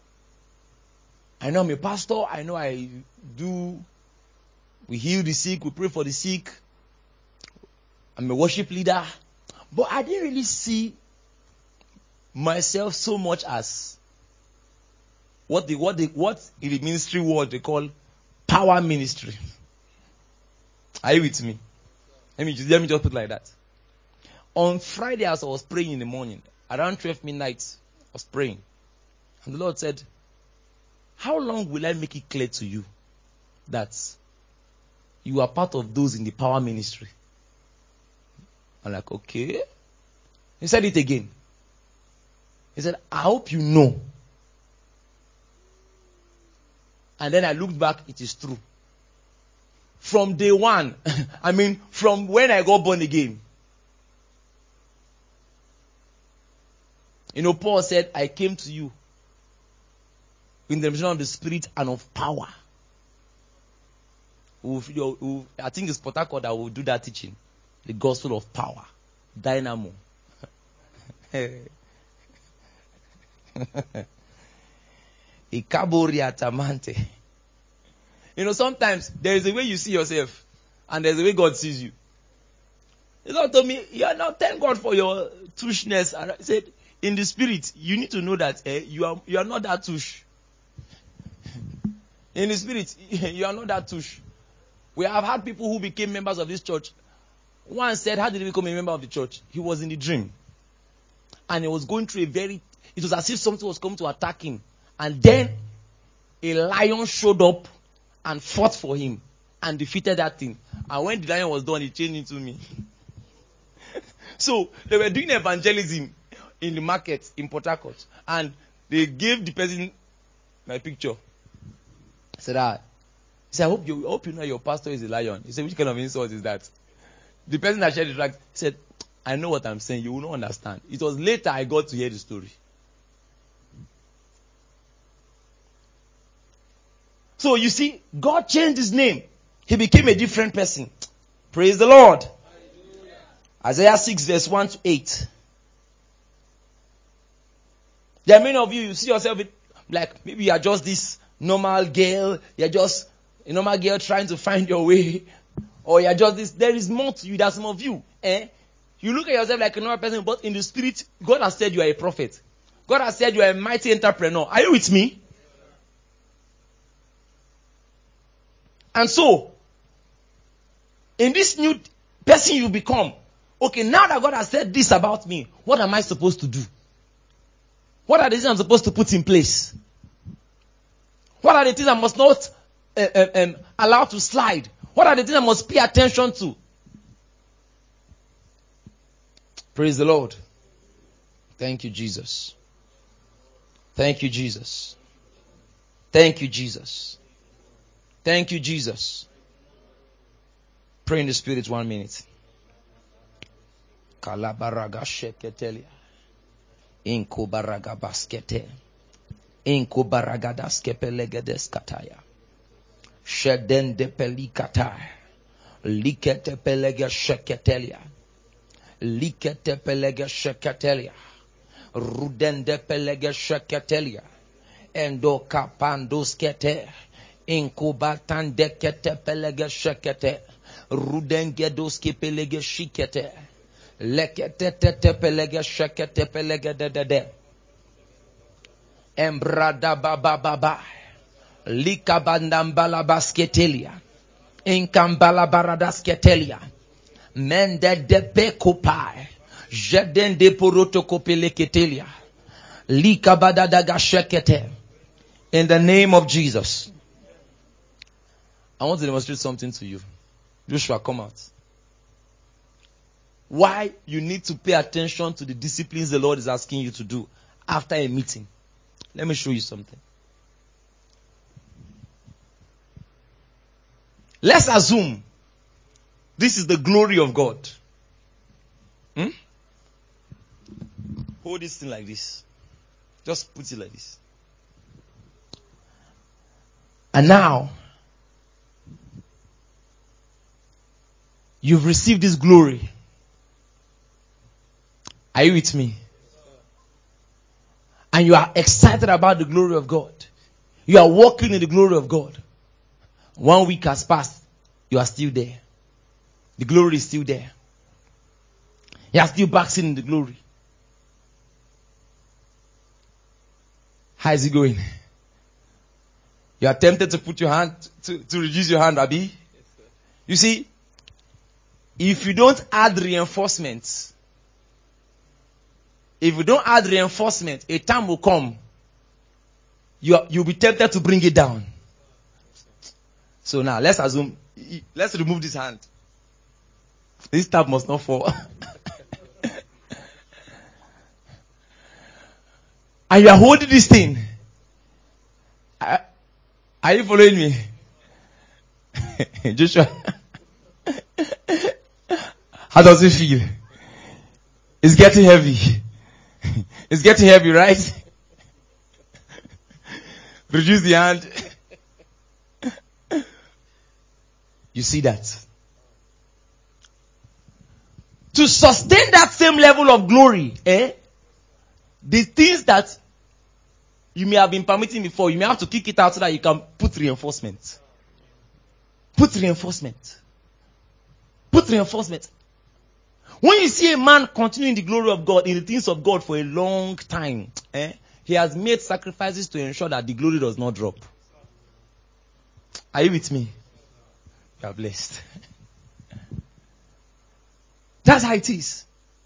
I know I'm a pastor, I know I do, we heal the sick, we pray for the sick, I'm a worship leader, but I didn't really see myself so much as what the, what the, what in the ministry world they call power ministry. Are you with me? Let me just, let me just put it like that. On Friday, as I was praying in the morning, around twelve midnight, I was praying. And the Lord said, how long will I make it clear to you that you are part of those in the power ministry? I'm like, okay. He said it again. He said, I hope you know And then I looked back, it is true. From day one, I mean, from when I got born again. You know, Paul said, I came to you in the mission of the Spirit and of power. We'll, we'll, I think it's Port Harcourt that will do that teaching. The gospel of power. Dynamo. Ikaboriatamante. You know, sometimes there is a way you see yourself and there's a way God sees you. The Lord told me, you are not, thank God for your tushness. And I said, in the spirit, you need to know that eh, you are you are not that tush. In the spirit, you are not that tush. We have had people who became members of this church. One said, how did he become a member of the church? He was in the dream. And he was going through a very, it was as if something was coming to attack him. And then a lion showed up and fought for him and defeated that thing. And when the lion was done, he changed into me. So they were doing evangelism in the market in Port Harcourt. And they gave the person my picture. I said, ah. He said, I hope you, I hope you know your pastor is a lion. He said, which kind of insult is that? The person that shared the tract said, I know what I'm saying. You will not understand. It was later I got to hear the story. So you see, God changed his name. He became a different person. Praise the Lord. Hallelujah. Isaiah six verse one to eight. There are many of you, you see yourself with, like, maybe you are just this normal girl. You're just a normal girl trying to find your way. Or you're just this, there is more to you. There's some of you. Eh? You look at yourself like a normal person, but in the spirit, God has said you are a prophet. God has said you are a mighty entrepreneur. Are you with me? And so, in this new person you become, okay, now that God has said this about me, what am I supposed to do? What are the things I'm supposed to put in place? What are the things I must not uh, uh, um, allow to slide? What are the things I must pay attention to? Praise the Lord. Thank you, Jesus. Thank you, Jesus. Thank you, Jesus. Thank you, Jesus. Pray in the Spirit one minute. Kalabaraga sheketelia. Inko baraga baskete. Inko baragadas kepelegedes kataya. Sheden de pelikata. Likete pelege sheketelia. Likete pelege sheketelia. Ruden de pelege sheketelia. Endo kapandos kete. Inkubatan de kete pelege shekete. Ruden gedoski pelege shikete. Lekete tete pelege shekete pelege de de de. Embrada baba baba. Likabandambala basketelia. Inkambala baradasketelia. Mende de pekupai. Jeden de poroto kopeleketelia. Likabadadaga shekete. In the name of Jesus. I want to demonstrate something to you. Joshua, come out. Why you need to pay attention to the disciplines the Lord is asking you to do after a meeting. Let me show you something. Let's assume this is the glory of God. Hmm? Hold this thing like this. Just put it like this. And now, you've received this glory. Are you with me? And you are excited about the glory of God. You are walking in the glory of God. One week has passed. You are still there. The glory is still there. You are still basking in the glory. How is it going? You are tempted to put your hand, to, to reduce your hand, Abi? Yes, you see, if you don't add reinforcements, if you don't add reinforcement, a time will come, you are, you'll be tempted to bring it down. So now, let's assume, let's remove this hand. This tap must not fall. And you are holding this thing. I, Are you following me? Joshua. How does it feel? It's getting heavy. It's getting heavy, right? Reduce the hand. You see that? To sustain that same level of glory, eh? The things that you may have been permitting before, you may have to kick it out so that you can put reinforcement. Put reinforcement. Put reinforcement. When you see a man continuing the glory of God in the things of God for a long time, eh, he has made sacrifices to ensure that the glory does not drop. Are you with me? You are blessed. That's how it is.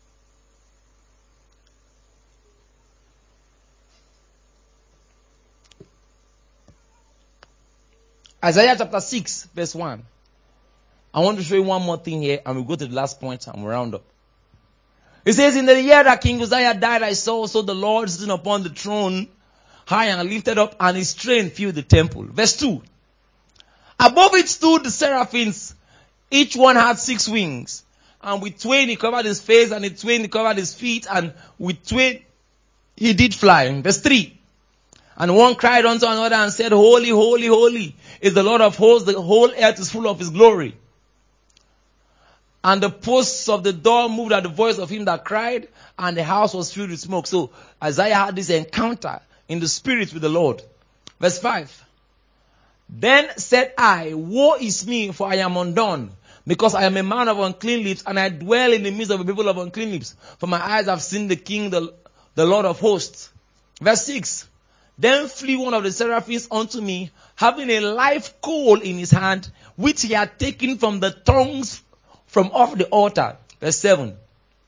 Isaiah chapter six, verse one. I want to show you one more thing here, and we'll go to the last point and we'll round up. It says, in the year that King Uzziah died, I saw also the Lord sitting upon the throne, high and lifted up, and his train filled the temple. Verse two. Above it stood the seraphims. Each one had six wings. And with twain he covered his face, and with twain he covered his feet, and with twain he did fly. Verse three. And one cried unto another and said, Holy, holy, holy is the Lord of hosts. The whole earth is full of his glory. And the posts of the door moved at the voice of him that cried, and the house was filled with smoke. So Isaiah had this encounter in the spirit with the Lord. Verse five. Then said I, woe is me, for I am undone, because I am a man of unclean lips, and I dwell in the midst of a people of unclean lips. For my eyes have seen the King, the, the Lord of hosts. Verse six. Then flew one of the seraphims unto me, having a live coal in his hand, which he had taken from the tongues from off the altar. Verse seven.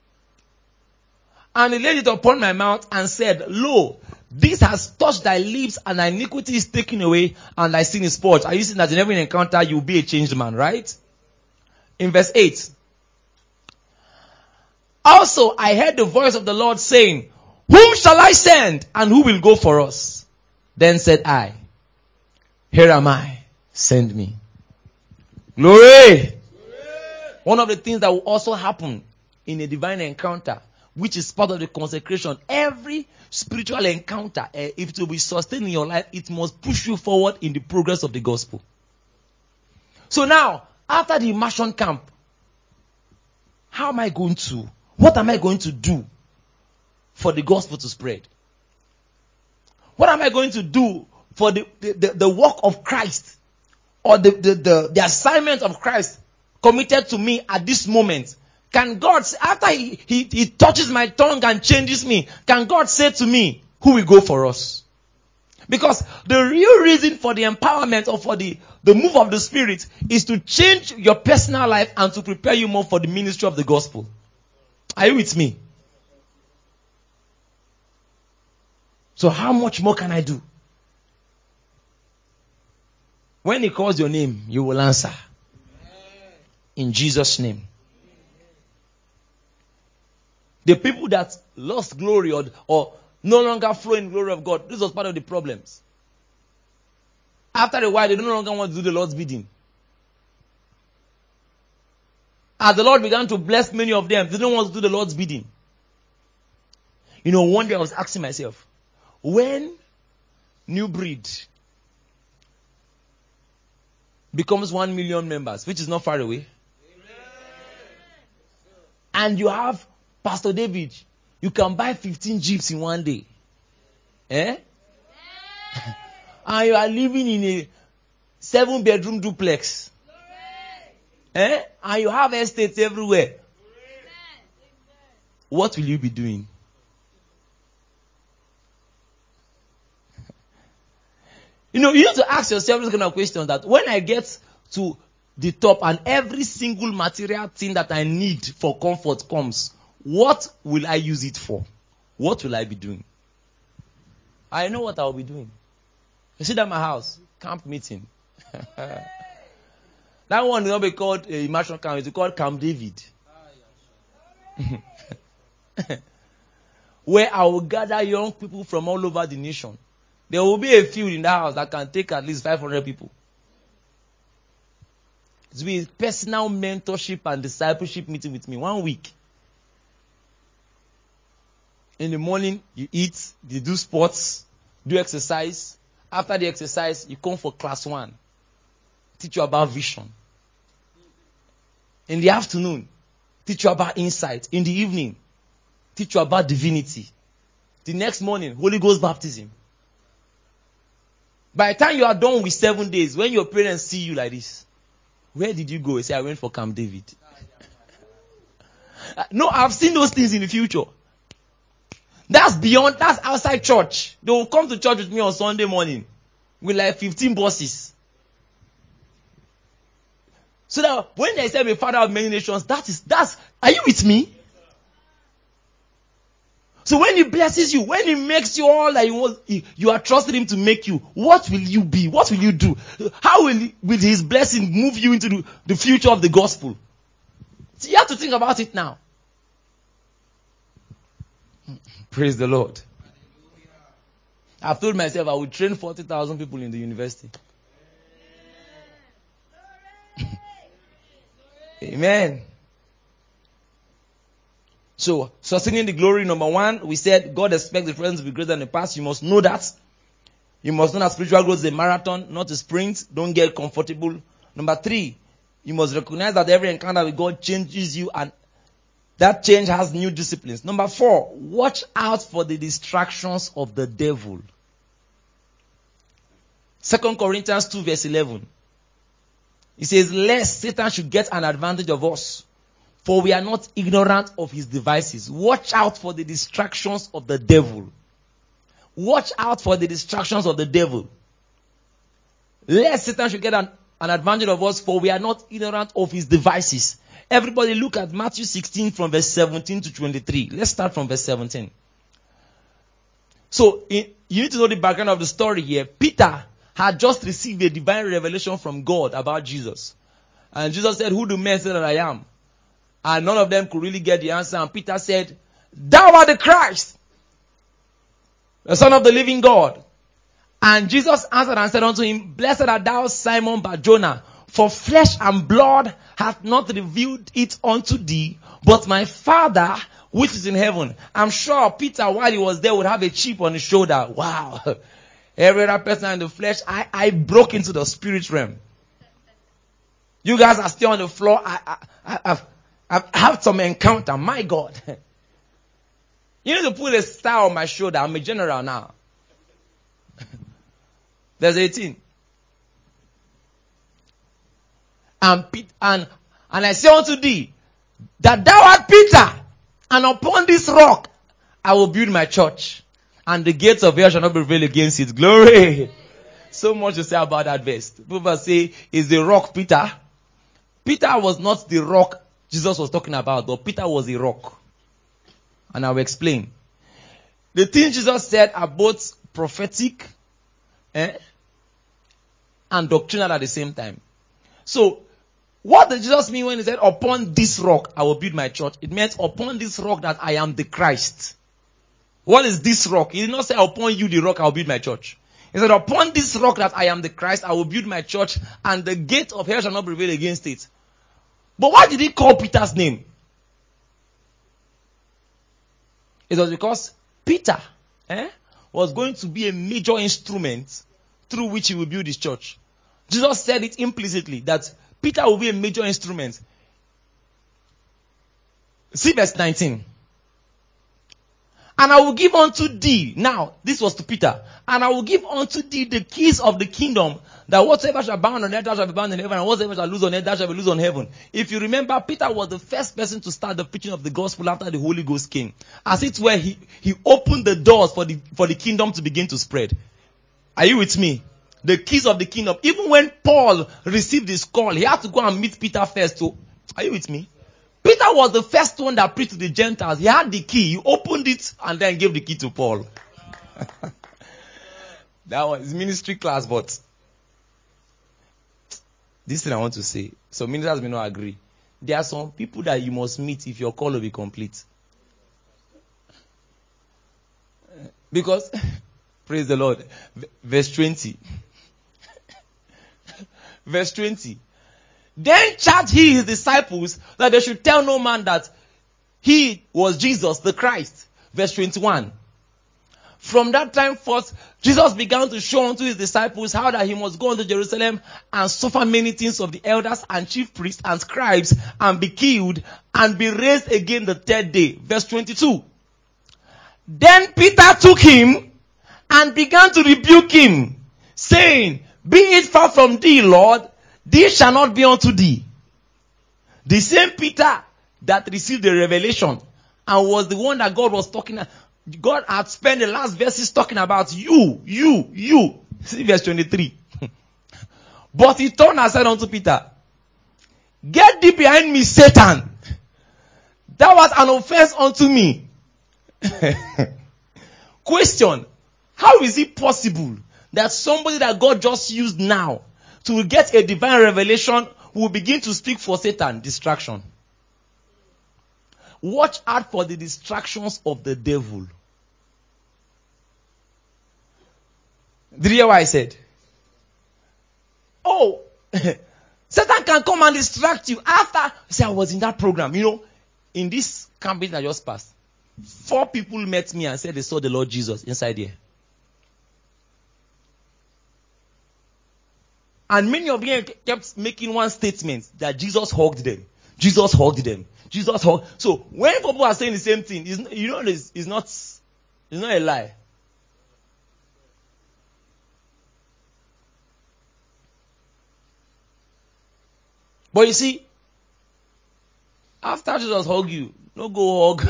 And he laid it upon my mouth and said, Lo, this has touched thy lips, and thy iniquity is taken away, and thy sin is purged. Are you seeing that in every encounter you will be a changed man, right? In verse eight. Also I heard the voice of the Lord saying, Whom shall I send, and who will go for us? Then said I, Here am I, send me. Glory! One of the things that will also happen in a divine encounter, which is part of the consecration, every spiritual encounter, uh, if it will be sustained in your life, it must push you forward in the progress of the gospel. So now, after the immersion camp, how am I going to, what am I going to do for the gospel to spread? What am I going to do for the, the, the, the work of Christ, or the, the, the, the assignment of Christ committed to me at this moment? Can God, after he, he, he touches my tongue and changes me, can God say to me, who will go for us? Because the real reason for the empowerment or for the, the move of the Spirit is to change your personal life and to prepare you more for the ministry of the gospel. Are you with me? So how much more can I do? When he calls your name, you will answer. In Jesus' name. The people that lost glory or, or no longer flow in the glory of God, this was part of the problems. After a while, they no longer want to do the Lord's bidding. As the Lord began to bless many of them, they don't want to do the Lord's bidding. You know, one day I was asking myself, when New Breed becomes one million members, which is not far away, and you have Pastor David, you can buy fifteen jeeps in one day. Eh? And you are living in a seven bedroom duplex. Eh? And you have estates everywhere. What will you be doing? You know, you need to ask yourself this kind of question, that when I get to the top and every single material thing that I need for comfort comes, what will I use it for? What will I be doing? I know what I will be doing. You see that my house? Camp meeting. That one will not be called a immersion camp. It will be called Camp David. Where I will gather young people from all over the nation There will be a field in the house that can take at least five hundred people. It will be a personal mentorship and discipleship meeting with me. One week. In the morning, you eat, you do sports, do exercise. After the exercise, you come for class one. Teach you about vision. In the afternoon, teach you about insight. In the evening, teach you about divinity. The next morning, Holy Ghost baptism. By the time you are done with seven days, when your parents see you like this, where did you go? You say, I went for Camp David. No, I've seen those things in the future. That's beyond, that's outside church. They will come to church with me on Sunday morning with like fifteen buses. So that when they say, I'm a father of many nations, that is, that's, are you with me? So when he blesses you, when he makes you all that you want, you are trusting him to make you, what will you be? What will you do? How will, will his blessing move you into the, the future of the gospel? So you have to think about it now. Praise the Lord. I've told myself I would train forty thousand people in the university. Amen. So, sustaining the glory, number one, we said God expects the present to be greater than the past. You must know that. You must know that spiritual growth is a marathon, not a sprint. Don't get comfortable. Number three, you must recognize that every encounter with God changes you, and that change has new disciplines. Number four, watch out for the distractions of the devil. Second Corinthians two verse eleven. It says, lest Satan should get an advantage of us, for we are not ignorant of his devices. Watch out for the distractions of the devil. Watch out for the distractions of the devil. Lest Satan should get an, an advantage of us, for we are not ignorant of his devices. Everybody look at Matthew sixteen from verse seventeen to twenty-three. Let's start from verse seventeen. So, in, you need to know the background of the story here. Peter had just received a divine revelation from God about Jesus. And Jesus said, who do men say that I am? And none of them could really get the answer. And Peter said, thou art the Christ, the Son of the living God. And Jesus answered and said unto him, blessed art thou, Simon Bar-Jonah, for flesh and blood hath not revealed it unto thee, but my Father which is in heaven. I'm sure Peter, while he was there, would have a chip on his shoulder. Wow. Every other person in the flesh, I, I broke into the spirit realm. You guys are still on the floor. I, I, I, I've, I've had some encounter. My God. You need to put a star on my shoulder. I'm a general now. There's eighteen. And, and, and I say unto thee, that thou art Peter, and upon this rock I will build my church, and the gates of hell shall not prevail against it. Glory. So much to say about that verse. People say, is the rock Peter? Peter was not the rock Jesus was talking about, but Peter was a rock. And I will explain. The things Jesus said are both prophetic eh, and doctrinal at the same time. So, what did Jesus mean when he said, upon this rock I will build my church? It meant upon this rock that I am the Christ. What is this rock? He did not say, upon you the rock I will build my church. He said, upon this rock that I am the Christ, I will build my church, and the gate of hell shall not prevail against it. But why did he call Peter's name? It was because Peter eh, was going to be a major instrument through which he will build his church. Jesus said it implicitly that Peter will be a major instrument. See verse nineteen. And I will give unto thee, now, this was to Peter, and I will give unto thee the keys of the kingdom, that whatsoever shall bound on earth, thou shalt be bound in heaven, and whatsoever shall loose on earth, thou shalt be loose on heaven. If you remember, Peter was the first person to start the preaching of the gospel after the Holy Ghost came. As it were, he, he opened the doors for the, for the kingdom to begin to spread. Are you with me? The keys of the kingdom. Even when Paul received his call, he had to go and meet Peter first. So, are you with me? Peter was the first one that preached to the Gentiles. He had the key. He opened it and then gave the key to Paul. That was ministry class, but this thing I want to say. So ministers may not agree. There are some people that you must meet if your call will be complete. Because Praise the Lord. V- verse twenty. Verse twenty. Then charged he his disciples that they should tell no man that he was Jesus the Christ. Verse twenty-one. From that time forth, Jesus began to show unto his disciples how that he must go unto Jerusalem and suffer many things of the elders and chief priests and scribes and be killed and be raised again the third day. Verse twenty-two. Then Peter took him and began to rebuke him, saying, Be it far from thee, Lord, this shall not be unto thee. The same Peter that received the revelation and was the one that God was talking about. God had spent the last verses talking about you, you, you. See verse twenty-three. But he turned and said unto Peter, Get thee behind me, Satan. That was an offense unto me. Question. How is it possible that somebody that God just used now to get a divine revelation will begin to speak for Satan? Distraction. Watch out for the distractions of the devil. Did you hear what I said? Oh, Satan can come and distract you. After, say, I was in that program. You know, in this campaign I just passed, four people met me and said they saw the Lord Jesus inside here. And many of them kept making one statement that Jesus hugged them. Jesus hugged them. Jesus hugged. So when people are saying the same thing, it's, you know, it's, it's not, it's not a lie. But you see, after Jesus hug you, don't go hug.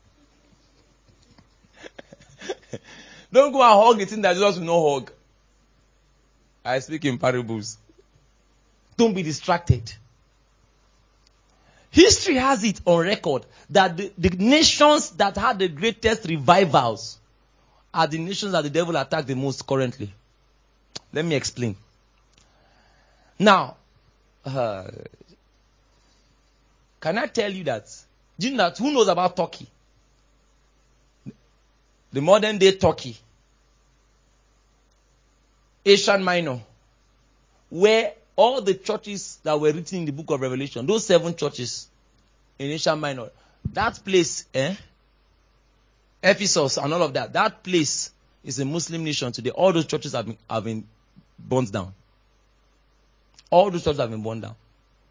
Don't go and hug the thing that Jesus will not hug. I speak in parables. Don't be distracted. History has it on record that the, the nations that had the greatest revivals are the nations that the devil attacked the most currently. Let me explain. Now, uh, can I tell you that? Do you know that? Who knows about Turkey? The modern day Turkey. Asia Minor. Where all the churches that were written in the book of Revelation, those seven churches in Asia Minor, that place, eh? Ephesus and all of that, that place is a Muslim nation today. All those churches have been, have been burned down. All those churches have been burned down.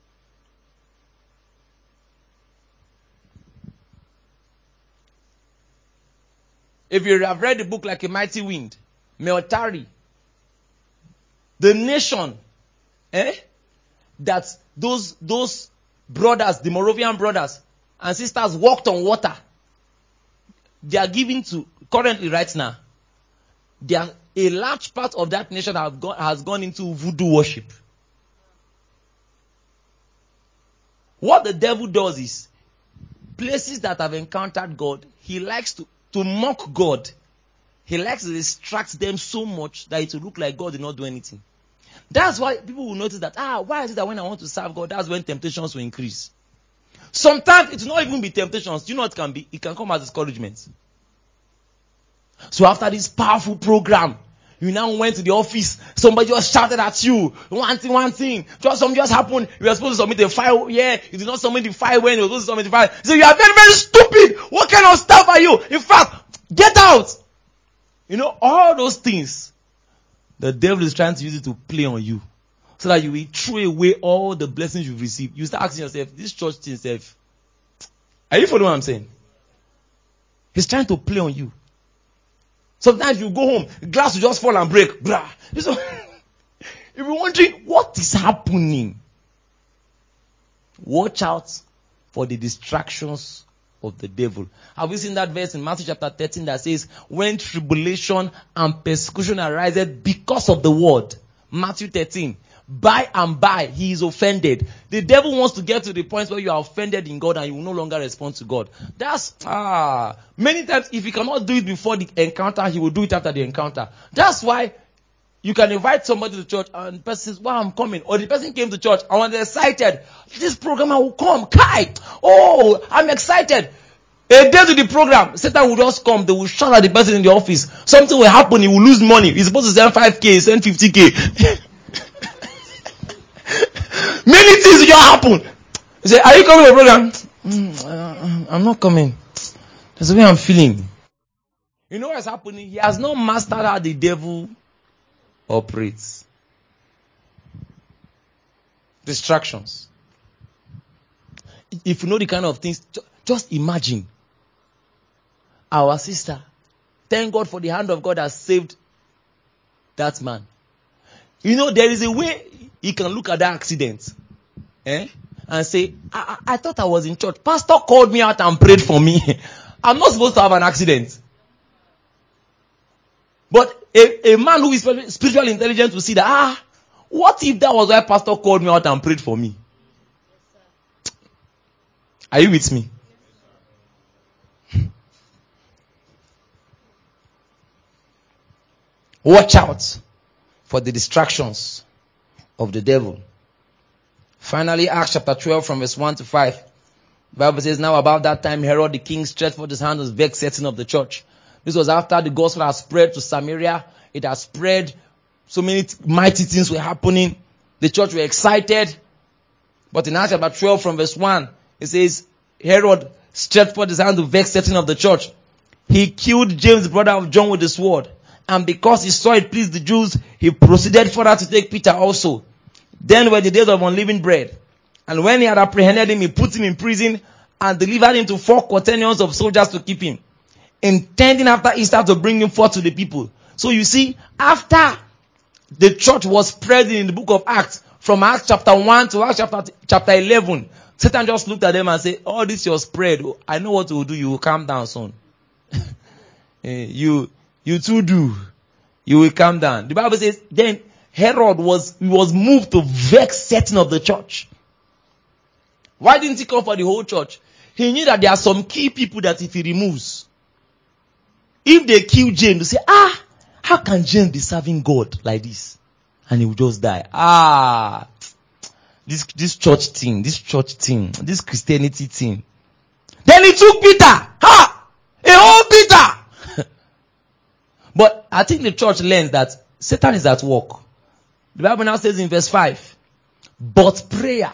If you have read the book Like a Mighty Wind, Meltari, the nation, eh, that those, those brothers, the Moravian brothers and sisters walked on water, they are given to, currently right now, they are, a large part of that nation have gone, has gone into voodoo worship. What the devil does is, places that have encountered God, he likes to, to mock God. He likes to distract them so much that it will look like God did not do anything. That's why people will notice that, ah, why is it that when I want to serve God, that's when temptations will increase. Sometimes it will not even be temptations. Do you know what it can be? It can come as discouragement. So after this powerful program, you now went to the office, somebody just shouted at you, one thing, one thing, just something just happened, you were supposed to submit a file, yeah, you did not submit the file when you were supposed to submit the file. So you are very, very stupid. What kind of stuff are you? In fact, get out. You know, all those things, the devil is trying to use it to play on you. So that you will throw away all the blessings you've received. You start asking yourself, this church thing itself, are you following what I'm saying? He's trying to play on you. Sometimes you go home, glass will just fall and break. Blah. So, you'll be wondering, what is happening? Watch out for the distractions of the devil. Have you seen that verse in Matthew chapter thirteen that says, when tribulation and persecution ariseth because of the word? Matthew thirteen. By and by, he is offended. The devil wants to get to the point where you are offended in God and you will no longer respond to God. That's, ah, many times if he cannot do it before the encounter, he will do it after the encounter. That's why you can invite somebody to church and the person says, wow, I'm coming. Or the person came to church and when they're excited, this program will come. Kai! Oh, I'm excited. A day to the program, Satan will just come. They will shout at the person in the office. Something will happen. He will lose money. He's supposed to send five K, send fifty K. Many things will just happen. He say, are you coming to the program? Mm, uh, I'm not coming. That's the way I'm feeling. You know what's happening? He has not mastered how the devil operates. Distractions. If you know the kind of things, just imagine. Our sister, thank God for the hand of God that saved that man. You know, there is a way he can look at that accident eh, and say, I, I, I thought I was in church. Pastor called me out and prayed for me. I'm not supposed to have an accident. But a, a man who is spiritually intelligent will see that, ah, what if that was why Pastor called me out and prayed for me? Are you with me? Watch out for the distractions of the devil. Finally, Acts chapter twelve from verse one to five. The Bible says, now about that time Herod the king stretched forth his hand and vexed setting of the church. This was after the gospel had spread to Samaria. It had spread. So many t- mighty things were happening. The church were excited. But in Acts chapter twelve from verse one, it says, Herod stretched forth his hand to vex setting of the church. He killed James, brother of John, with the sword. And because he saw it pleased the Jews, he proceeded further to take Peter also. Then were the days of unleavened bread. And when he had apprehended him, he put him in prison and delivered him to four quaternions of soldiers to keep him, intending after Easter to bring him forth to the people. So you see, after the church was spreading in the book of Acts, from Acts chapter one to Acts chapter, chapter eleven, Satan just looked at them and said, oh, this is your spread. I know what to do. You will calm down soon. you, you too do. You will calm down. The Bible says, then Herod was, he was moved to vex setting of the church. Why didn't he come for the whole church? He knew that there are some key people that if he removes, if they kill James, they say, ah, how can James be serving God like this? And he will just die. Ah, this, this church thing, this church thing, this Christianity thing. Then he took Peter. Ha! A whole Peter! But I think the church learned that Satan is at work. The Bible now says in verse five, but prayer.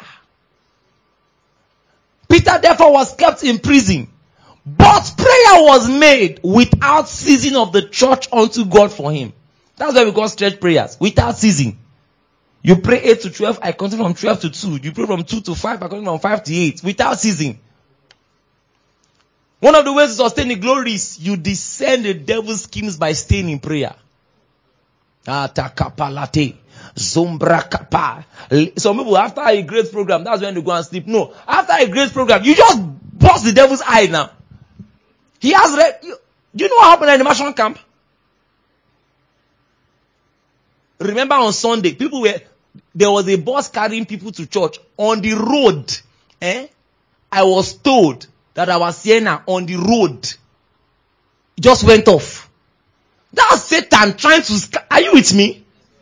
Peter therefore was kept in prison, but prayer was made without ceasing of the church unto God for him. That's why we call stretch prayers, without ceasing. You pray eight to twelve, I continue from twelve to two. You pray from two to five, I continue from five to eight, without ceasing. One of the ways to sustain the glory is you discern the devil's schemes by staying in prayer. Atakapalate. Zombra kapa. Some people, after a great program, that's when they go and sleep. No, after a great program, you just bust the devil's eye now. He has read. You, do you know what happened at the mission camp? Remember on Sunday, people were, there was a bus carrying people to church. On the road, eh? I was told that our Sienna on the road just went off. That's Satan trying to, are you with me?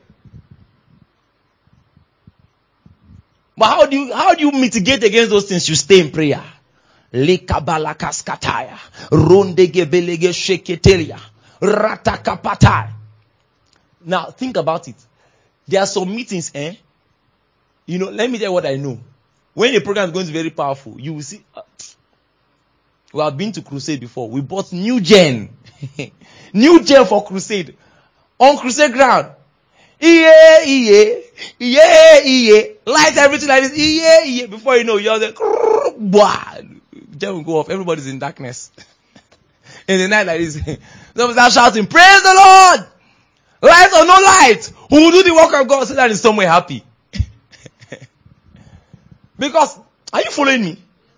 But how do you, how do you mitigate against those things? You stay in prayer. Lekabalakaskataya. Rondegebelege sheketelia. Ratakapatai. Now, think about it. There are some meetings, eh? You know, let me tell you what I know. When a program is going to be very powerful, you will see. Uh, we have been to crusade before. We bought new gen. New gen for crusade. On crusade ground. Iye, iye. Iye, iye. Light everything like this. Iye, iye. Before you know, you're like, gen will go off. Everybody's in darkness. In the night like this. Someone start shouting, praise the Lord! Light or no light, who will do the work of God so that is somewhere happy? Because, are you following me?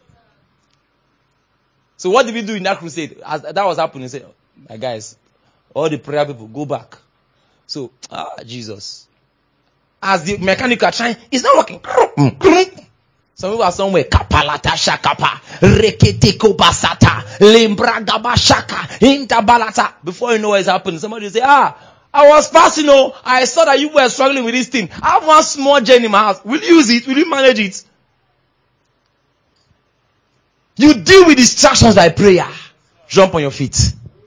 So what did we do in that crusade? As that was happening, say, my guys, all the prayer people, go back. So, ah, Jesus. As the mechanic are trying, it's not working. Some people are somewhere. Kapalata shakapa, reketeko basata, lembragaba shaka, intabalata. Before you know what is happening, somebody will say, ah, I was fasting, oh, I saw that you were struggling with this thing. I have one small gen in my house. Will you use it? Will you manage it? You deal with distractions by prayer. Jump on your feet.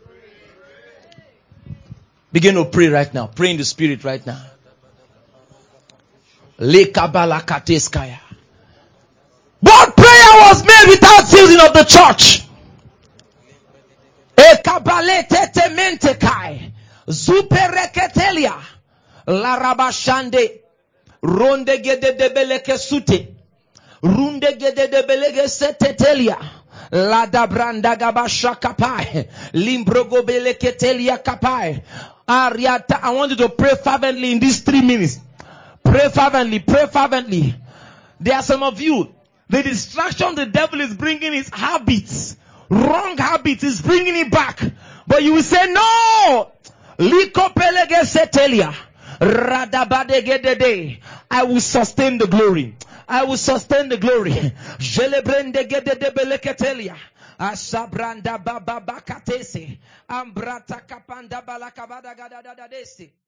Begin to pray right now. Pray in the spirit right now. Lekabalakateskaya. But prayer was made without ceasing of the church. Ekabaletetementekai. Zupereketelia. Larabashande. Ronde gede debeleke sute. Runde gede debeleke setetelia. Lada branda gabasha kapai. Limbrogo beleketelia kapai. Ariata, I want you to pray fervently in these three minutes. Pray fervently, pray fervently. There are some of you, the distraction the devil is bringing is habits. Wrong habits is bringing it back. But you will say, no! Liko pelege setelia. Radabadegedede. I will sustain the glory. I will sustain the glory. Jelebrende gedede beleketelia. Asabranda baba bakatese. Ambrata kapanda balakabada gadadadadese.